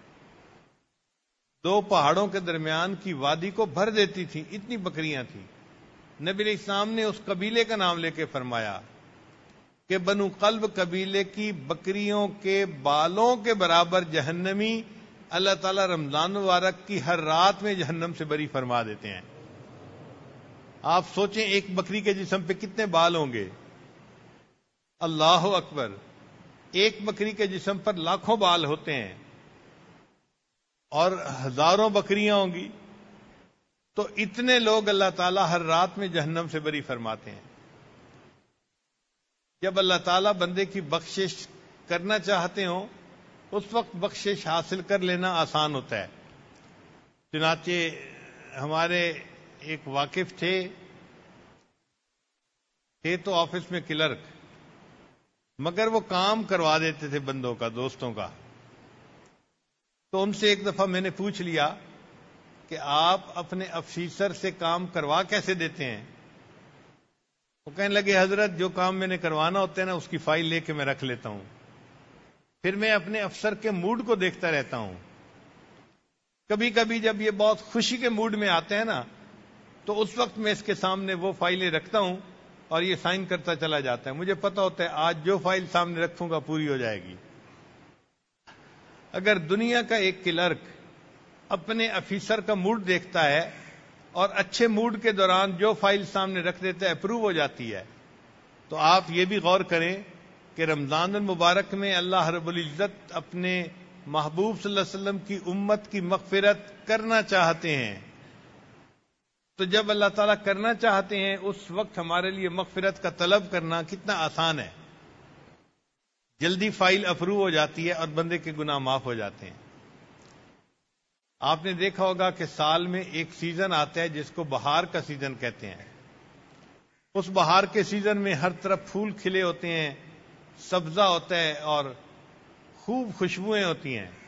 دو پہاڑوں کے درمیان کی وادی کو بھر دیتی تھی، اتنی بکریاں تھیں۔ نبی علیہ السلام نے اس قبیلے کا نام لے کے فرمایا کہ بنو قلب قبیلے کی بکریوں کے بالوں کے برابر جہنمی اللہ تعالیٰ رمضان مبارک کی ہر رات میں جہنم سے بری فرما دیتے ہیں۔ آپ سوچیں ایک بکری کے جسم پہ کتنے بال ہوں گے؟ اللہ اکبر، ایک بکری کے جسم پر لاکھوں بال ہوتے ہیں اور ہزاروں بکریاں ہوں گی، تو اتنے لوگ اللہ تعالیٰ ہر رات میں جہنم سے بری فرماتے ہیں۔ جب اللہ تعالیٰ بندے کی بخشش کرنا چاہتے ہوں اس وقت بخشش حاصل کر لینا آسان ہوتا ہے۔ چنانچہ ہمارے ایک واقف تھے تھے تو آفس میں کلرک، مگر وہ کام کروا دیتے تھے بندوں کا، دوستوں کا۔ تو ان سے ایک دفعہ میں نے پوچھ لیا کہ آپ اپنے افیسر سے کام کروا کیسے دیتے ہیں؟ وہ کہنے لگے حضرت جو کام میں نے کروانا ہوتا ہے نا اس کی فائل لے کے میں رکھ لیتا ہوں، پھر میں اپنے افسر کے موڈ کو دیکھتا رہتا ہوں. کبھی کبھی جب یہ بہت خوشی کے موڈ میں آتے ہیں نا تو اس وقت میں اس کے سامنے وہ فائلیں رکھتا ہوں اور یہ سائن کرتا چلا جاتا ہے. مجھے پتا ہوتا ہے آج جو فائل سامنے رکھوں گا پوری ہو جائے گی. اگر دنیا کا ایک کلرک اپنے افیسر کا موڈ دیکھتا ہے اور اچھے موڈ کے دوران جو فائل سامنے رکھ دیتا ہے اپروو ہو جاتی ہے، تو آپ یہ بھی غور کریں کہ رمضان المبارک میں اللہ رب العزت اپنے محبوب صلی اللہ علیہ وسلم کی امت کی مغفرت کرنا چاہتے ہیں. تو جب اللہ تعالیٰ کرنا چاہتے ہیں اس وقت ہمارے لیے مغفرت کا طلب کرنا کتنا آسان ہے. جلدی فائل اپروو ہو جاتی ہے اور بندے کے گناہ معاف ہو جاتے ہیں. آپ نے دیکھا ہوگا کہ سال میں ایک سیزن آتا ہے جس کو بہار کا سیزن کہتے ہیں. اس بہار کے سیزن میں ہر طرف پھول کھلے ہوتے ہیں، سبزہ ہوتا ہے اور خوب خوشبوئیں ہوتی ہیں.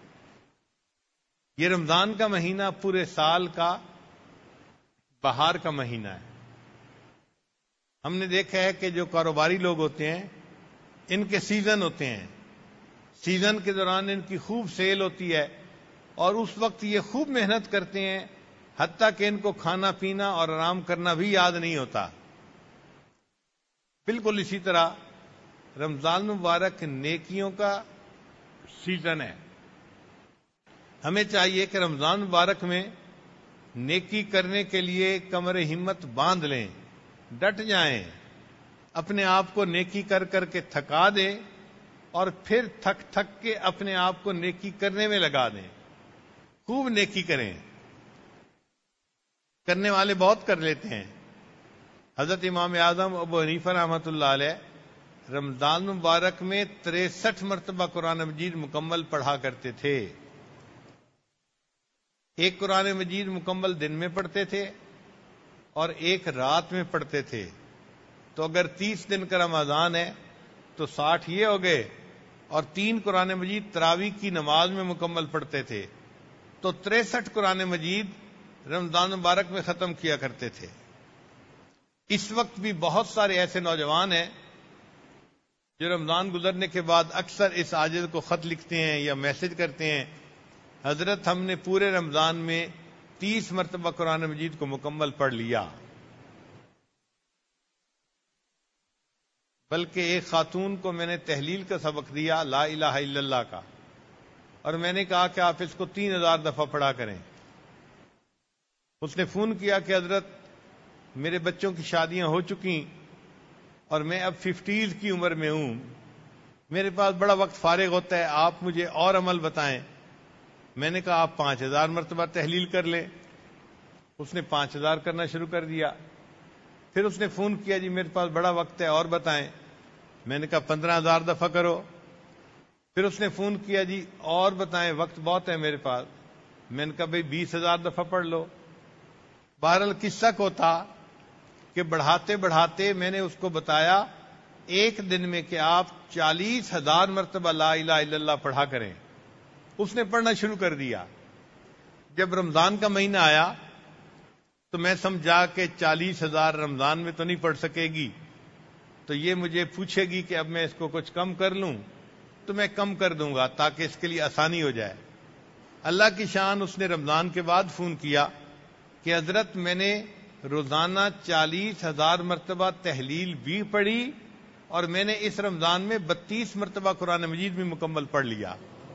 یہ رمضان کا مہینہ پورے سال کا بہار کا مہینہ ہے. ہم نے دیکھا ہے کہ جو کاروباری لوگ ہوتے ہیں ان کے سیزن ہوتے ہیں، سیزن کے دوران ان کی خوب سیل ہوتی ہے اور اس وقت یہ خوب محنت کرتے ہیں، حتیٰ کہ ان کو کھانا پینا اور آرام کرنا بھی یاد نہیں ہوتا. بالکل اسی طرح رمضان مبارک نیکیوں کا سیزن ہے. ہمیں چاہیے کہ رمضان مبارک میں نیکی کرنے کے لیے کمر ہمت باندھ لیں، ڈٹ جائیں، اپنے آپ کو نیکی کر کر کے تھکا دیں اور پھر تھک تھک کے اپنے آپ کو نیکی کرنے میں لگا دیں. خوب نیکی کریں. کرنے والے بہت کر لیتے ہیں. حضرت امام اعظم ابو حنیفہ رحمۃ اللہ علیہ رمضان مبارک میں تریسٹھ مرتبہ قرآن مجید مکمل پڑھا کرتے تھے. ایک قرآن مجید مکمل دن میں پڑھتے تھے اور ایک رات میں پڑھتے تھے. تو اگر تیس دن کا رمضان ہے تو ساٹھ یہ ہو گئے، اور تین قرآن مجید تراویح کی نماز میں مکمل پڑھتے تھے. تو تریسٹھ قرآن مجید رمضان مبارک میں ختم کیا کرتے تھے. اس وقت بھی بہت سارے ایسے نوجوان ہیں جو رمضان گزرنے کے بعد اکثر اس عاجز کو خط لکھتے ہیں یا میسج کرتے ہیں، حضرت ہم نے پورے رمضان میں تیس مرتبہ قرآن مجید کو مکمل پڑھ لیا. بلکہ ایک خاتون کو میں نے تحلیل کا سبق دیا لا الہ الا اللہ کا، اور میں نے کہا کہ آپ اس کو تین ہزار دفعہ پڑھا کریں. اس نے فون کیا کہ حضرت میرے بچوں کی شادیاں ہو چکی اور میں اب ففٹیز کی عمر میں ہوں، میرے پاس بڑا وقت فارغ ہوتا ہے، آپ مجھے اور عمل بتائیں. میں نے کہا آپ پانچ ہزار مرتبہ تحلیل کر لیں. اس نے پانچ ہزار کرنا شروع کر دیا. پھر اس نے فون کیا جی میرے پاس بڑا وقت ہے اور بتائیں. میں نے کہا پندرہ ہزار دفعہ کرو. پھر اس نے فون کیا جی اور بتائیں وقت بہت ہے میرے پاس. میں نے کہا بھئی بیس ہزار دفعہ پڑھ لو. بہرحال قصہ کو تھا کہ بڑھاتے بڑھاتے میں نے اس کو بتایا ایک دن میں کہ آپ چالیس ہزار مرتبہ لا الہ الا اللہ پڑھا کریں. اس نے پڑھنا شروع کر دیا. جب رمضان کا مہینہ آیا تو میں سمجھا کہ چالیس ہزار رمضان میں تو نہیں پڑھ سکے گی، تو یہ مجھے پوچھے گی کہ اب میں اس کو کچھ کم کر لوں، تو میں کم کر دوں گا تاکہ اس کے لیے آسانی ہو جائے. اللہ کی شان، اس نے رمضان کے بعد فون کیا کہ حضرت میں نے روزانہ چالیس ہزار مرتبہ تحلیل بھی پڑھی اور میں نے اس رمضان میں بتیس مرتبہ قرآن مجید بھی مکمل پڑھ لیا.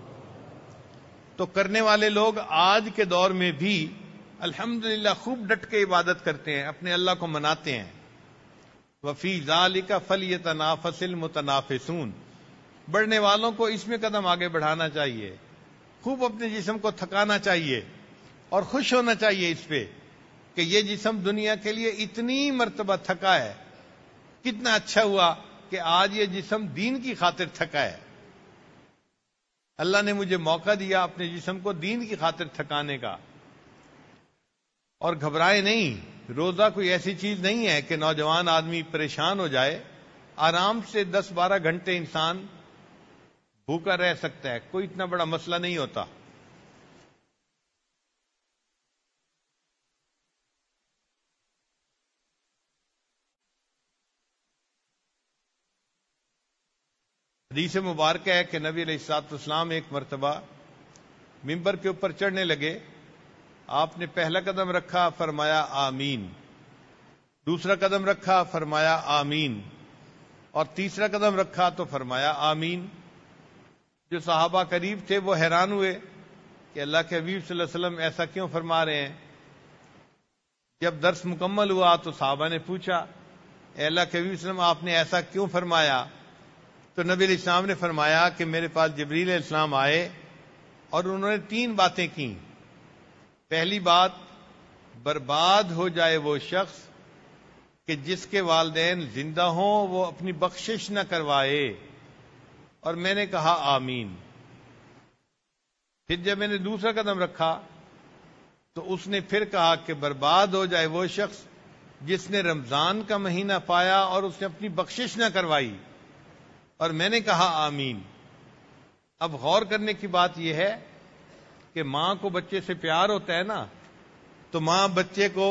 تو کرنے والے لوگ آج کے دور میں بھی الحمدللہ خوب ڈٹ کے عبادت کرتے ہیں، اپنے اللہ کو مناتے ہیں. وفی ذالک فلیتنافس المتنافسون. بڑھنے والوں کو اس میں قدم آگے بڑھانا چاہیے، خوب اپنے جسم کو تھکانا چاہیے اور خوش ہونا چاہیے اس پہ کہ یہ جسم دنیا کے لیے اتنی مرتبہ تھکا ہے. کتنا اچھا ہوا کہ آج یہ جسم دین کی خاطر تھکا ہے. اللہ نے مجھے موقع دیا اپنے جسم کو دین کی خاطر تھکانے کا. اور گھبرائے نہیں، روزہ کوئی ایسی چیز نہیں ہے کہ نوجوان آدمی پریشان ہو جائے. آرام سے دس بارہ گھنٹے انسان بھوکا رہ سکتا ہے، کوئی اتنا بڑا مسئلہ نہیں ہوتا. حدیث مبارکہ ہے کہ نبی علیہ الصلوۃ والسلام ایک مرتبہ ممبر کے اوپر چڑھنے لگے. آپ نے پہلا قدم رکھا، فرمایا آمین. دوسرا قدم رکھا، فرمایا آمین. اور تیسرا قدم رکھا تو فرمایا آمین. جو صحابہ قریب تھے وہ حیران ہوئے کہ اللہ کے حبیب صلی اللہ علیہ وسلم ایسا کیوں فرما رہے ہیں. جب درس مکمل ہوا تو صحابہ نے پوچھا، اے اللہ کے حبیب صلی اللہ علیہ وسلم آپ نے ایسا کیوں فرمایا؟ تو نبی علیہ السلام نے فرمایا کہ میرے پاس جبریل علیہ السلام آئے اور انہوں نے تین باتیں کیں. پہلی بات، برباد ہو جائے وہ شخص کہ جس کے والدین زندہ ہوں وہ اپنی بخشش نہ کروائے. اور میں نے کہا آمین. پھر جب میں نے دوسرا قدم رکھا تو اس نے پھر کہا کہ برباد ہو جائے وہ شخص جس نے رمضان کا مہینہ پایا اور اس نے اپنی بخشش نہ کروائی. اور میں نے کہا آمین. اب غور کرنے کی بات یہ ہے کہ ماں کو بچے سے پیار ہوتا ہے نا، تو ماں بچے کو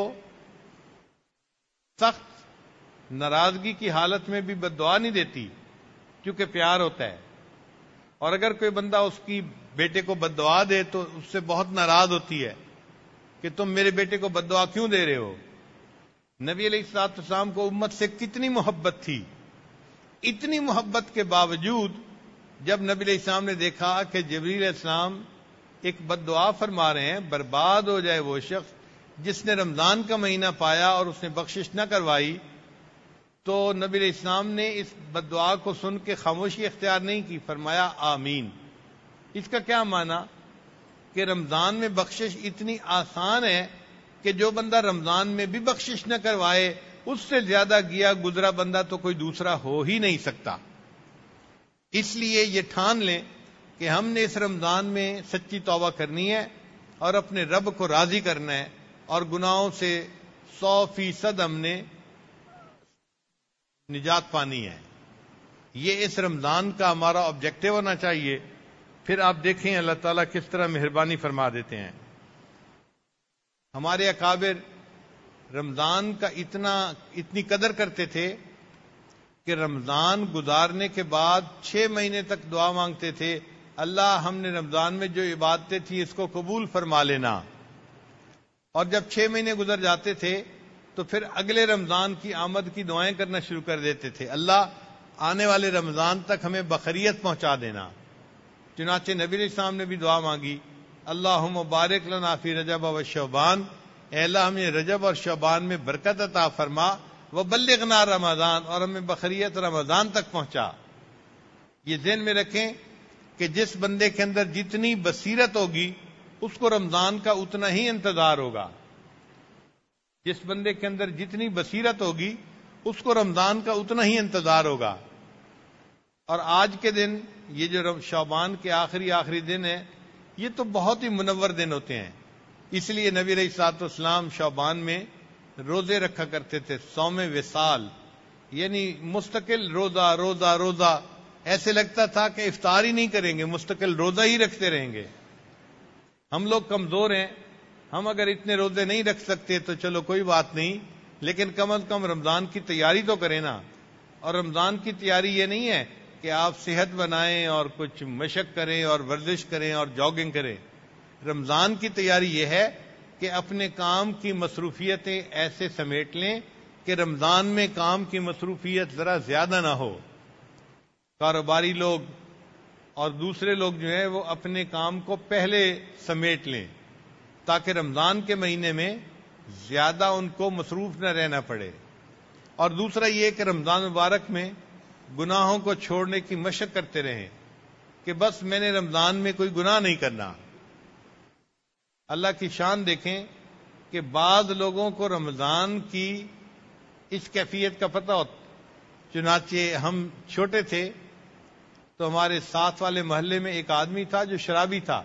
سخت ناراضگی کی حالت میں بھی بد دعا نہیں دیتی کیونکہ پیار ہوتا ہے. اور اگر کوئی بندہ اس کی بیٹے کو بد دعا دے تو اس سے بہت ناراض ہوتی ہے کہ تم میرے بیٹے کو بد دعا کیوں دے رہے ہو. نبی علیہ الصلوۃ والسلام کو امت سے کتنی محبت تھی. اتنی محبت کے باوجود جب نبی علیہ السلام نے دیکھا کہ جبریل علیہ السلام ایک بد دعا فرما رہے ہیں، برباد ہو جائے وہ شخص جس نے رمضان کا مہینہ پایا اور اس نے بخشش نہ کروائی، تو نبی علیہ السلام نے اس بد دعا کو سن کے خاموشی اختیار نہیں کی، فرمایا آمین. اس کا کیا معنی کہ رمضان میں بخشش اتنی آسان ہے کہ جو بندہ رمضان میں بھی بخشش نہ کروائے اس سے زیادہ گیا گزرا بندہ تو کوئی دوسرا ہو ہی نہیں سکتا. اس لیے یہ ٹھان لیں کہ ہم نے اس رمضان میں سچی توبہ کرنی ہے اور اپنے رب کو راضی کرنا ہے اور گناہوں سے سو فیصد ہم نے نجات پانی ہے. یہ اس رمضان کا ہمارا آبجیکٹو ہونا چاہیے. پھر آپ دیکھیں اللہ تعالیٰ کس طرح مہربانی فرما دیتے ہیں. ہمارے اکابر رمضان کا اتنا اتنی قدر کرتے تھے کہ رمضان گزارنے کے بعد چھ مہینے تک دعا مانگتے تھے، اللہ ہم نے رمضان میں جو عبادتیں تھیں اس کو قبول فرما لینا. اور جب چھ مہینے گزر جاتے تھے تو پھر اگلے رمضان کی آمد کی دعائیں کرنا شروع کر دیتے تھے، اللہ آنے والے رمضان تک ہمیں بخیریت پہنچا دینا. چنانچہ نبی علیہ السلام نے بھی دعا مانگی، اللہم بارک لنا فی رجب و شعبان، اے اللہ ہمیں رجب اور شعبان میں برکت عطا فرما، وبلغنا رمضان، اور ہمیں بخیریت رمضان تک پہنچا. یہ ذہن میں رکھیں کہ جس بندے کے اندر جتنی بصیرت ہوگی اس کو رمضان کا اتنا ہی انتظار ہوگا. جس بندے کے اندر جتنی بصیرت ہوگی اس کو رمضان کا اتنا ہی انتظار ہوگا. اور آج کے دن یہ جو شعبان کے آخری آخری دن ہے یہ تو بہت ہی منور دن ہوتے ہیں. اس لیے نبی علیہ الصلوۃ والسلام شعبان میں روزے رکھا کرتے تھے، صوم وصال، یعنی مستقل روزہ روزہ روزہ. ایسے لگتا تھا کہ افطار ہی نہیں کریں گے، مستقل روزہ ہی رکھتے رہیں گے. ہم لوگ کمزور ہیں، ہم اگر اتنے روزے نہیں رکھ سکتے تو چلو کوئی بات نہیں، لیکن کم از کم رمضان کی تیاری تو کریں نا. اور رمضان کی تیاری یہ نہیں ہے کہ آپ صحت بنائیں اور کچھ مشق کریں اور ورزش کریں اور جاگنگ کریں. رمضان کی تیاری یہ ہے کہ اپنے کام کی مصروفیتیں ایسے سمیٹ لیں کہ رمضان میں کام کی مصروفیت ذرا زیادہ نہ ہو. کاروباری لوگ اور دوسرے لوگ جو ہیں وہ اپنے کام کو پہلے سمیٹ لیں تاکہ رمضان کے مہینے میں زیادہ ان کو مصروف نہ رہنا پڑے. اور دوسرا یہ کہ رمضان مبارک میں گناہوں کو چھوڑنے کی مشق کرتے رہیں کہ بس میں نے رمضان میں کوئی گناہ نہیں کرنا. اللہ کی شان دیکھیں کہ بعض لوگوں کو رمضان کی اس کیفیت کا پتہ ہوتا. چنانچہ ہم چھوٹے تھے تو ہمارے ساتھ والے محلے میں ایک آدمی تھا جو شرابی تھا.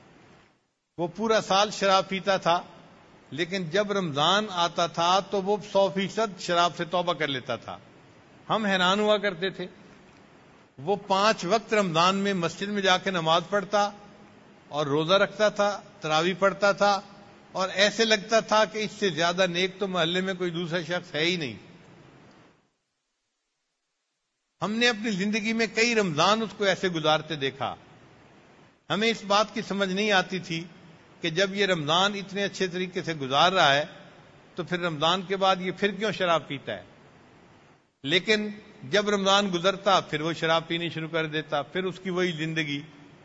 وہ پورا سال شراب پیتا تھا، لیکن جب رمضان آتا تھا تو وہ سو فیصد شراب سے توبہ کر لیتا تھا. ہم حیران ہوا کرتے تھے. وہ پانچ وقت رمضان میں مسجد میں جا کے نماز پڑھتا اور روزہ رکھتا تھا، تراویح پڑھتا تھا، اور ایسے لگتا تھا کہ اس سے زیادہ نیک تو محلے میں کوئی دوسرا شخص ہے ہی نہیں. ہم نے اپنی زندگی میں کئی رمضان اس کو ایسے گزارتے دیکھا. ہمیں اس بات کی سمجھ نہیں آتی تھی کہ جب یہ رمضان اتنے اچھے طریقے سے گزار رہا ہے تو پھر رمضان کے بعد یہ پھر کیوں شراب پیتا ہے. لیکن جب رمضان گزرتا پھر وہ شراب پینی شروع کر دیتا، پھر اس کی وہی زندگی.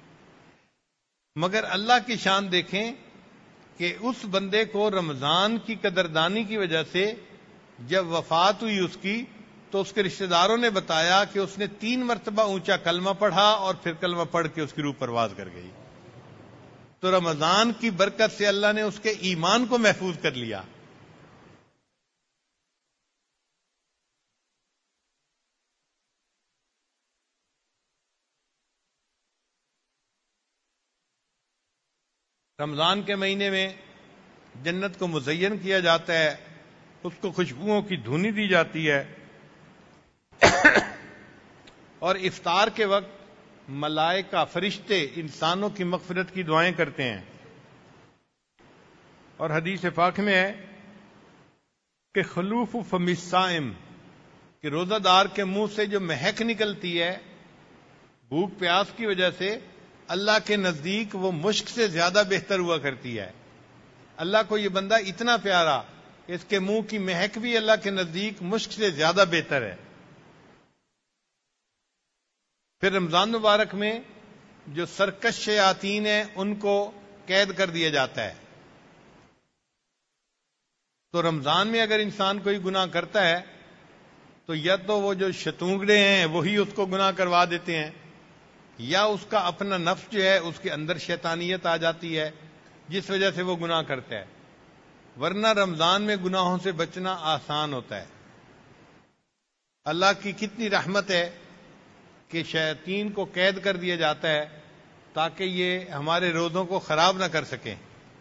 مگر اللہ کی شان دیکھیں کہ اس بندے کو رمضان کی قدردانی کی وجہ سے جب وفات ہوئی اس کی تو اس کے رشتہ داروں نے بتایا کہ اس نے تین مرتبہ اونچا کلمہ پڑھا اور پھر کلمہ پڑھ کے اس کی روح پرواز کر گئی. تو رمضان کی برکت سے اللہ نے اس کے ایمان کو محفوظ کر لیا. رمضان کے مہینے میں جنت کو مزین کیا جاتا ہے، اس کو خوشبوؤں کی دھونی دی جاتی ہے، اور افطار کے وقت ملائکہ فرشتے انسانوں کی مغفرت کی دعائیں کرتے ہیں. اور حدیث پاک میں ہے کہ خلوف فم الصائم، کہ روزہ دار کے منہ سے جو مہک نکلتی ہے بھوک پیاس کی وجہ سے، اللہ کے نزدیک وہ مشک سے زیادہ بہتر ہوا کرتی ہے. اللہ کو یہ بندہ اتنا پیارا کہ اس کے منہ کی مہک بھی اللہ کے نزدیک مشک سے زیادہ بہتر ہے. پھر رمضان مبارک میں جو سرکش شیاطین ہیں ان کو قید کر دیا جاتا ہے. تو رمضان میں اگر انسان کوئی گناہ کرتا ہے تو یا تو وہ جو شتونگڑے ہیں وہی اس کو گناہ کروا دیتے ہیں، یا اس کا اپنا نفس جو ہے اس کے اندر شیطانیت آ جاتی ہے جس وجہ سے وہ گناہ کرتا ہے. ورنہ رمضان میں گناہوں سے بچنا آسان ہوتا ہے. اللہ کی کتنی رحمت ہے کہ شیاطین کو قید کر دیا جاتا ہے تاکہ یہ ہمارے روزوں کو خراب نہ کر سکیں.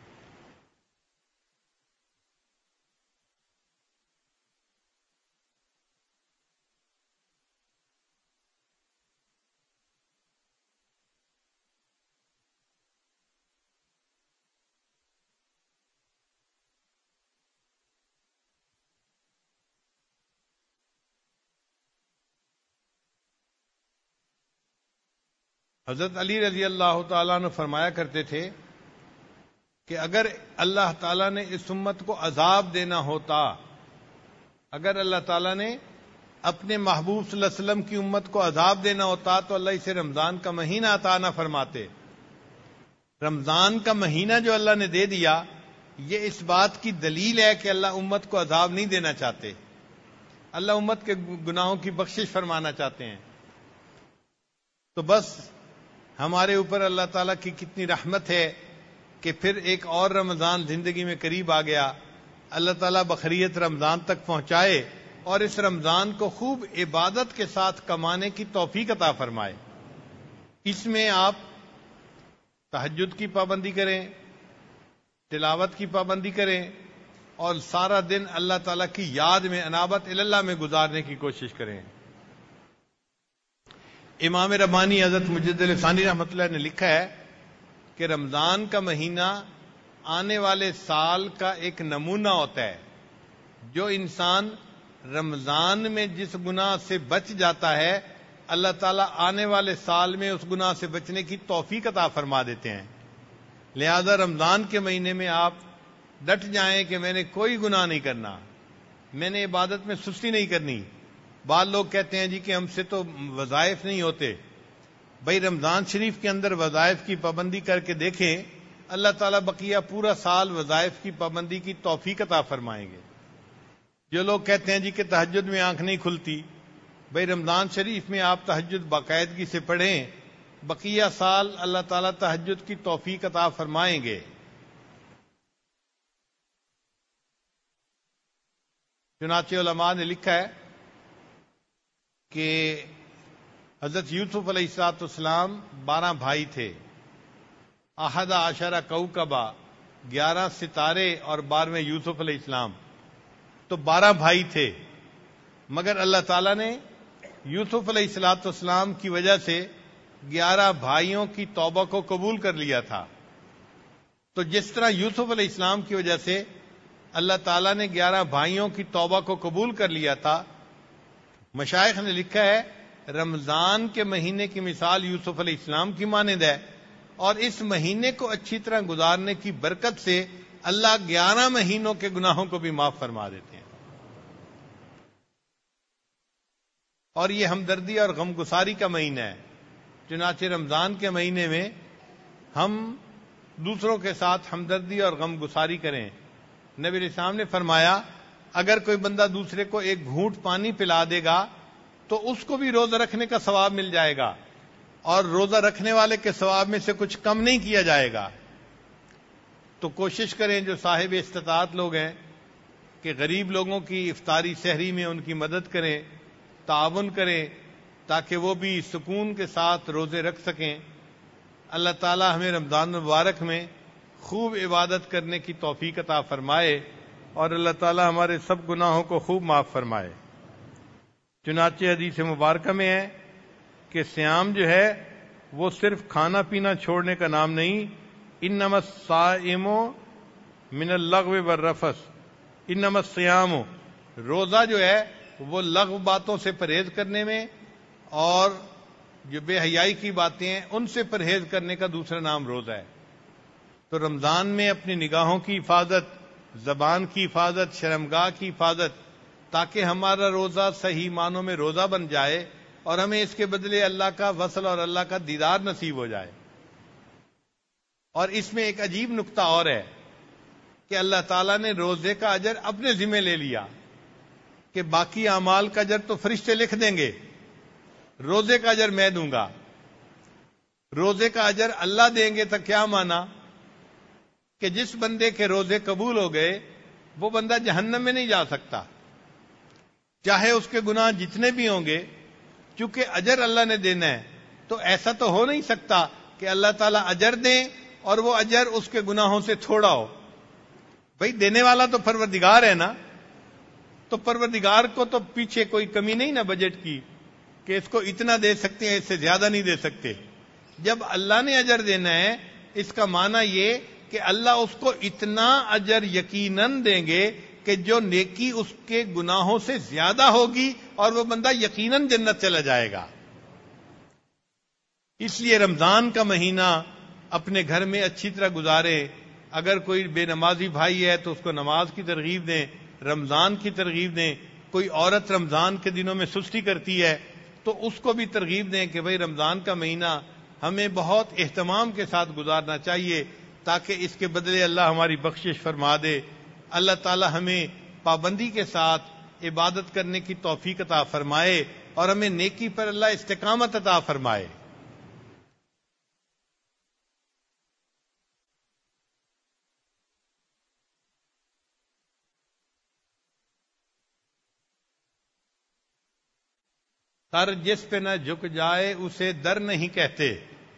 حضرت علی رضی اللہ تعالیٰ نے فرمایا کرتے تھے کہ اگر اللہ تعالیٰ نے اس امت کو عذاب دینا ہوتا، اگر اللہ تعالیٰ نے اپنے محبوب صلی اللہ علیہ وسلم کی امت کو عذاب دینا ہوتا تو اللہ اسے رمضان کا مہینہ عطا نہ فرماتے. رمضان کا مہینہ جو اللہ نے دے دیا یہ اس بات کی دلیل ہے کہ اللہ امت کو عذاب نہیں دینا چاہتے، اللہ امت کے گناہوں کی بخشش فرمانا چاہتے ہیں. تو بس ہمارے اوپر اللہ تعالیٰ کی کتنی رحمت ہے کہ پھر ایک اور رمضان زندگی میں قریب آ گیا. اللہ تعالیٰ بخیریت رمضان تک پہنچائے اور اس رمضان کو خوب عبادت کے ساتھ کمانے کی توفیق عطا فرمائے. اس میں آپ تہجد کی پابندی کریں، تلاوت کی پابندی کریں، اور سارا دن اللہ تعالیٰ کی یاد میں انابت اللہ میں گزارنے کی کوشش کریں. امام ربانی حضرت مجد الثانی رحمۃ اللہ نے لکھا ہے کہ رمضان کا مہینہ آنے والے سال کا ایک نمونہ ہوتا ہے. جو انسان رمضان میں جس گناہ سے بچ جاتا ہے اللہ تعالیٰ آنے والے سال میں اس گناہ سے بچنے کی توفیق عطا فرما دیتے ہیں. لہذا رمضان کے مہینے میں آپ ڈٹ جائیں کہ میں نے کوئی گناہ نہیں کرنا، میں نے عبادت میں سستی نہیں کرنی. بعض لوگ کہتے ہیں جی کہ ہم سے تو وظائف نہیں ہوتے. بھائی رمضان شریف کے اندر وظائف کی پابندی کر کے دیکھیں، اللہ تعالیٰ بقیہ پورا سال وظائف کی پابندی کی توفیق عطا فرمائیں گے. جو لوگ کہتے ہیں جی کہ تہجد میں آنکھ نہیں کھلتی، بھائی رمضان شریف میں آپ تہجد باقاعدگی سے پڑھیں، بقیہ سال اللہ تعالیٰ تہجد کی توفیق عطا فرمائیں گے. چنانچہ علماء نے لکھا ہے کہ حضرت یوسف علیہ الصلوۃ والسلام بارہ بھائی تھے. احد عشرہ کوکبہ، گیارہ ستارے اور بارہویں یوسف علیہ السلام، تو بارہ بھائی تھے. مگر اللہ تعالیٰ نے یوسف علیہ الصلوۃ والسلام کی وجہ سے گیارہ بھائیوں کی توبہ کو قبول کر لیا تھا. تو جس طرح یوسف علیہ السلام کی وجہ سے اللہ تعالیٰ نے گیارہ بھائیوں کی توبہ کو قبول کر لیا تھا، مشائخ نے لکھا ہے رمضان کے مہینے کی مثال یوسف علیہ السلام کی مانند ہے، اور اس مہینے کو اچھی طرح گزارنے کی برکت سے اللہ گیارہ مہینوں کے گناہوں کو بھی معاف فرما دیتے ہیں۔ اور یہ ہمدردی اور غم گساری کا مہینہ ہے، چنانچہ رمضان کے مہینے میں ہم دوسروں کے ساتھ ہمدردی اور غم گساری کریں۔ نبی علیہ السلام نے فرمایا اگر کوئی بندہ دوسرے کو ایک گھونٹ پانی پلا دے گا تو اس کو بھی روزہ رکھنے کا ثواب مل جائے گا، اور روزہ رکھنے والے کے ثواب میں سے کچھ کم نہیں کیا جائے گا۔ تو کوشش کریں جو صاحب استطاعت لوگ ہیں کہ غریب لوگوں کی افطاری سحری میں ان کی مدد کریں، تعاون کریں، تاکہ وہ بھی سکون کے ساتھ روزے رکھ سکیں۔ اللہ تعالی ہمیں رمضان مبارک میں خوب عبادت کرنے کی توفیق عطا فرمائے، اور اللہ تعالی ہمارے سب گناہوں کو خوب معاف فرمائے۔ چنانچہ حدیث مبارکہ میں ہے کہ صیام جو ہے وہ صرف کھانا پینا چھوڑنے کا نام نہیں، انما الصائم من اللغو والرفث، انما الصیام، روزہ جو ہے وہ لغو باتوں سے پرہیز کرنے میں اور جو بے حیائی کی باتیں ہیں ان سے پرہیز کرنے کا دوسرا نام روزہ ہے۔ تو رمضان میں اپنی نگاہوں کی حفاظت، زبان کی حفاظت، شرمگاہ کی حفاظت، تاکہ ہمارا روزہ صحیح معنوں میں روزہ بن جائے اور ہمیں اس کے بدلے اللہ کا وصل اور اللہ کا دیدار نصیب ہو جائے۔ اور اس میں ایک عجیب نکتہ اور ہے کہ اللہ تعالیٰ نے روزے کا اجر اپنے ذمہ لے لیا کہ باقی اعمال کا اجر تو فرشتے لکھ دیں گے، روزے کا اجر میں دوں گا۔ روزے کا اجر اللہ دیں گے تو کیا مانا کہ جس بندے کے روزے قبول ہو گئے وہ بندہ جہنم میں نہیں جا سکتا، چاہے اس کے گناہ جتنے بھی ہوں گے، چونکہ اجر اللہ نے دینا ہے۔ تو ایسا تو ہو نہیں سکتا کہ اللہ تعالیٰ اجر دیں اور وہ اجر اس کے گناہوں سے تھوڑا ہو۔ بھئی دینے والا تو پروردگار ہے نا، تو پروردگار کو تو پیچھے کوئی کمی نہیں نا بجٹ کی کہ اس کو اتنا دے سکتے ہیں، اس سے زیادہ نہیں دے سکتے۔ جب اللہ نے اجر دینا ہے اس کا معنی یہ کہ اللہ اس کو اتنا اجر یقیناً دیں گے کہ جو نیکی اس کے گناہوں سے زیادہ ہوگی اور وہ بندہ یقیناً جنت چلا جائے گا۔ اس لیے رمضان کا مہینہ اپنے گھر میں اچھی طرح گزارے۔ اگر کوئی بے نمازی بھائی ہے تو اس کو نماز کی ترغیب دیں، رمضان کی ترغیب دیں۔ کوئی عورت رمضان کے دنوں میں سستی کرتی ہے تو اس کو بھی ترغیب دیں کہ بھئی رمضان کا مہینہ ہمیں بہت اہتمام کے ساتھ گزارنا چاہیے، تاکہ اس کے بدلے اللہ ہماری بخشش فرما دے۔ اللہ تعالی ہمیں پابندی کے ساتھ عبادت کرنے کی توفیق عطا فرمائے اور ہمیں نیکی پر اللہ استقامت عطا فرمائے۔ سر جس پہ نہ جھک جائے اسے در نہیں کہتے،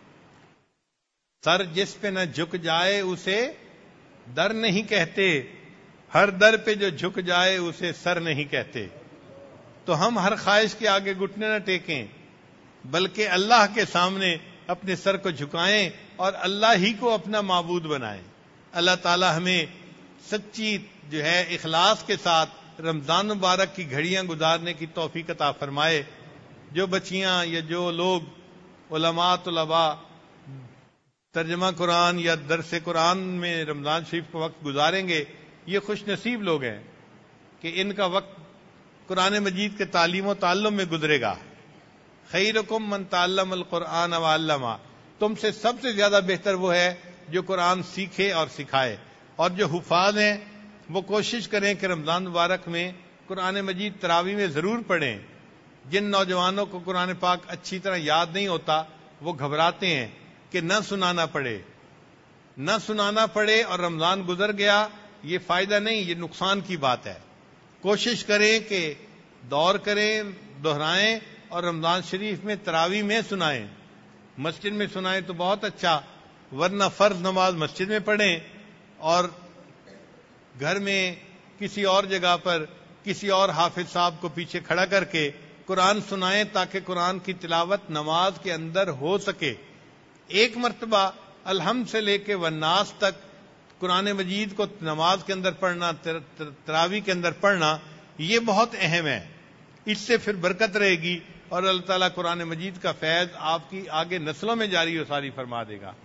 سر جس پہ نہ جھک جائے اسے در نہیں کہتے، ہر در پہ جو جھک جائے اسے سر نہیں کہتے۔ تو ہم ہر خواہش کے آگے گھٹنے نہ ٹیکیں، بلکہ اللہ کے سامنے اپنے سر کو جھکائیں اور اللہ ہی کو اپنا معبود بنائیں۔ اللہ تعالی ہمیں سچی جو ہے اخلاص کے ساتھ رمضان مبارک کی گھڑیاں گزارنے کی توفیق عطا فرمائے۔ جو بچیاں یا جو لوگ علماء طلباء ترجمہ قرآن یا درس قرآن میں رمضان شریف کا وقت گزاریں گے، یہ خوش نصیب لوگ ہیں کہ ان کا وقت قرآن مجید کے تعلیم و تعلم میں گزرے گا۔ خیرکم من تعلم القرآن وعلمہ، تم سے سب سے زیادہ بہتر وہ ہے جو قرآن سیکھے اور سکھائے۔ اور جو حفاظ ہیں وہ کوشش کریں کہ رمضان مبارک میں قرآن مجید تراویح میں ضرور پڑھیں۔ جن نوجوانوں کو قرآن پاک اچھی طرح یاد نہیں ہوتا وہ گھبراتے ہیں کہ نہ سنانا پڑے، نہ سنانا پڑے اور رمضان گزر گیا، یہ فائدہ نہیں، یہ نقصان کی بات ہے۔ کوشش کریں کہ دور کریں، دہرائیں اور رمضان شریف میں تراویح میں سنائیں۔ مسجد میں سنائیں تو بہت اچھا، ورنہ فرض نماز مسجد میں پڑھیں اور گھر میں کسی اور جگہ پر کسی اور حافظ صاحب کو پیچھے کھڑا کر کے قرآن سنائیں، تاکہ قرآن کی تلاوت نماز کے اندر ہو سکے۔ ایک مرتبہ الحمد سے لے کے والناس تک قرآن مجید کو نماز کے اندر پڑھنا، تراویح کے اندر پڑھنا، یہ بہت اہم ہے۔ اس سے پھر برکت رہے گی اور اللہ تعالیٰ قرآن مجید کا فیض آپ کی آگے نسلوں میں جاری و ساری فرما دے گا۔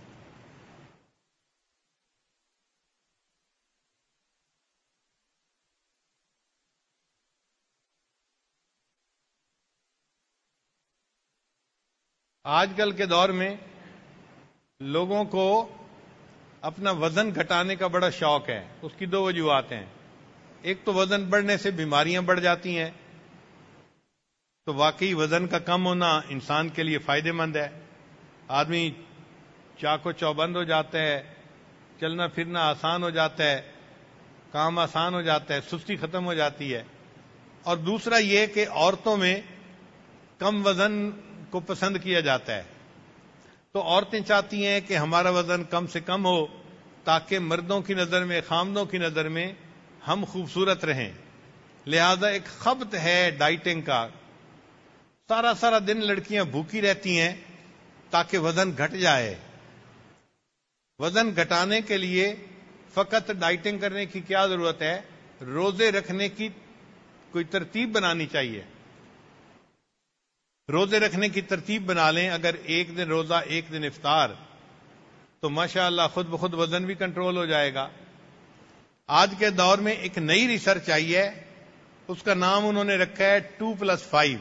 آج کل کے دور میں لوگوں کو اپنا وزن گھٹانے کا بڑا شوق ہے۔ اس کی دو وجوہات ہیں۔ ایک تو وزن بڑھنے سے بیماریاں بڑھ جاتی ہیں، تو واقعی وزن کا کم ہونا انسان کے لیے فائدہ مند ہے۔ آدمی چاق و چوبند ہو جاتا ہے، چلنا پھرنا آسان ہو جاتا ہے، کام آسان ہو جاتا ہے، سستی ختم ہو جاتی ہے۔ اور دوسرا یہ کہ عورتوں میں کم وزن کو پسند کیا جاتا ہے، تو عورتیں چاہتی ہیں کہ ہمارا وزن کم سے کم ہو تاکہ مردوں کی نظر میں، خامدوں کی نظر میں ہم خوبصورت رہیں۔ لہذا ایک خبط ہے ڈائٹنگ کا، سارا سارا دن لڑکیاں بھوکی رہتی ہیں تاکہ وزن گھٹ جائے۔ وزن گھٹانے کے لیے فقط ڈائٹنگ کرنے کی کیا ضرورت ہے؟ روزے رکھنے کی کوئی ترتیب بنانی چاہیے۔ روزے رکھنے کی ترتیب بنا لیں، اگر ایک دن روزہ ایک دن افطار، تو ماشاءاللہ خود بخود وزن بھی کنٹرول ہو جائے گا۔ آج کے دور میں ایک نئی ریسرچ آئی ہے، اس کا نام انہوں نے رکھا ہے ٹو پلس فائیو۔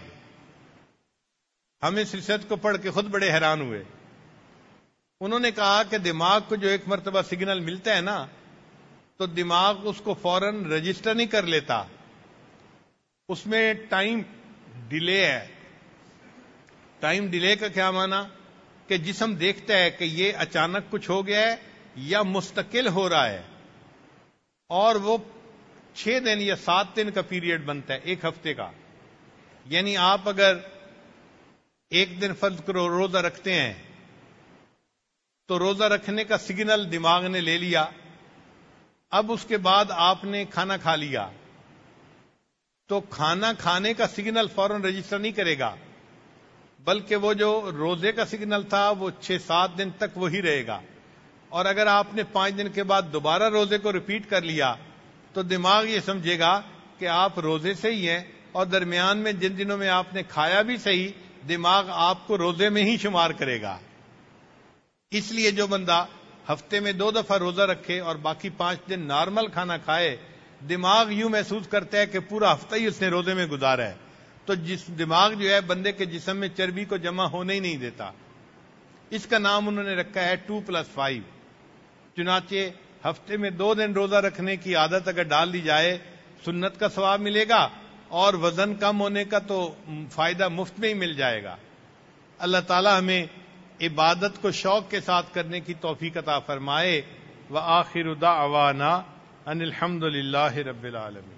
ہم اس ریسرچ کو پڑھ کے خود بڑے حیران ہوئے۔ انہوں نے کہا کہ دماغ کو جو ایک مرتبہ سگنل ملتا ہے نا، تو دماغ اس کو فوراً رجسٹر نہیں کر لیتا، اس میں ٹائم ڈیلے ہے۔ ٹائم ڈیلے کا کیا معنی؟ کہ جسم دیکھتا ہے کہ یہ اچانک کچھ ہو گیا ہے یا مستقل ہو رہا ہے، اور وہ چھ دن یا سات دن کا پیریڈ بنتا ہے، ایک ہفتے کا۔ یعنی آپ اگر ایک دن فرض کرو روزہ رکھتے ہیں، تو روزہ رکھنے کا سگنل دماغ نے لے لیا، اب اس کے بعد آپ نے کھانا کھا لیا، تو کھانا کھانے کا سگنل فوراً رجسٹر نہیں کرے گا، بلکہ وہ جو روزے کا سگنل تھا وہ چھ سات دن تک وہی رہے گا۔ اور اگر آپ نے پانچ دن کے بعد دوبارہ روزے کو ریپیٹ کر لیا، تو دماغ یہ سمجھے گا کہ آپ روزے سے ہی ہیں، اور درمیان میں جن دنوں میں آپ نے کھایا بھی صحیح، دماغ آپ کو روزے میں ہی شمار کرے گا۔ اس لیے جو بندہ ہفتے میں دو دفعہ روزہ رکھے اور باقی پانچ دن نارمل کھانا کھائے، دماغ یوں محسوس کرتا ہے کہ پورا ہفتہ ہی اس نے روزے میں گزارا ہے۔ تو جس دماغ جو ہے بندے کے جسم میں چربی کو جمع ہونے ہی نہیں دیتا۔ اس کا نام انہوں نے رکھا ہے ٹو پلس فائیو۔ چنانچہ ہفتے میں دو دن روزہ رکھنے کی عادت اگر ڈال دی جائے، سنت کا ثواب ملے گا، اور وزن کم ہونے کا تو فائدہ مفت میں ہی مل جائے گا۔ اللہ تعالی ہمیں عبادت کو شوق کے ساتھ کرنے کی توفیق عطا فرمائے۔ وآخر دعوانا ان الحمد للہ رب العالمین۔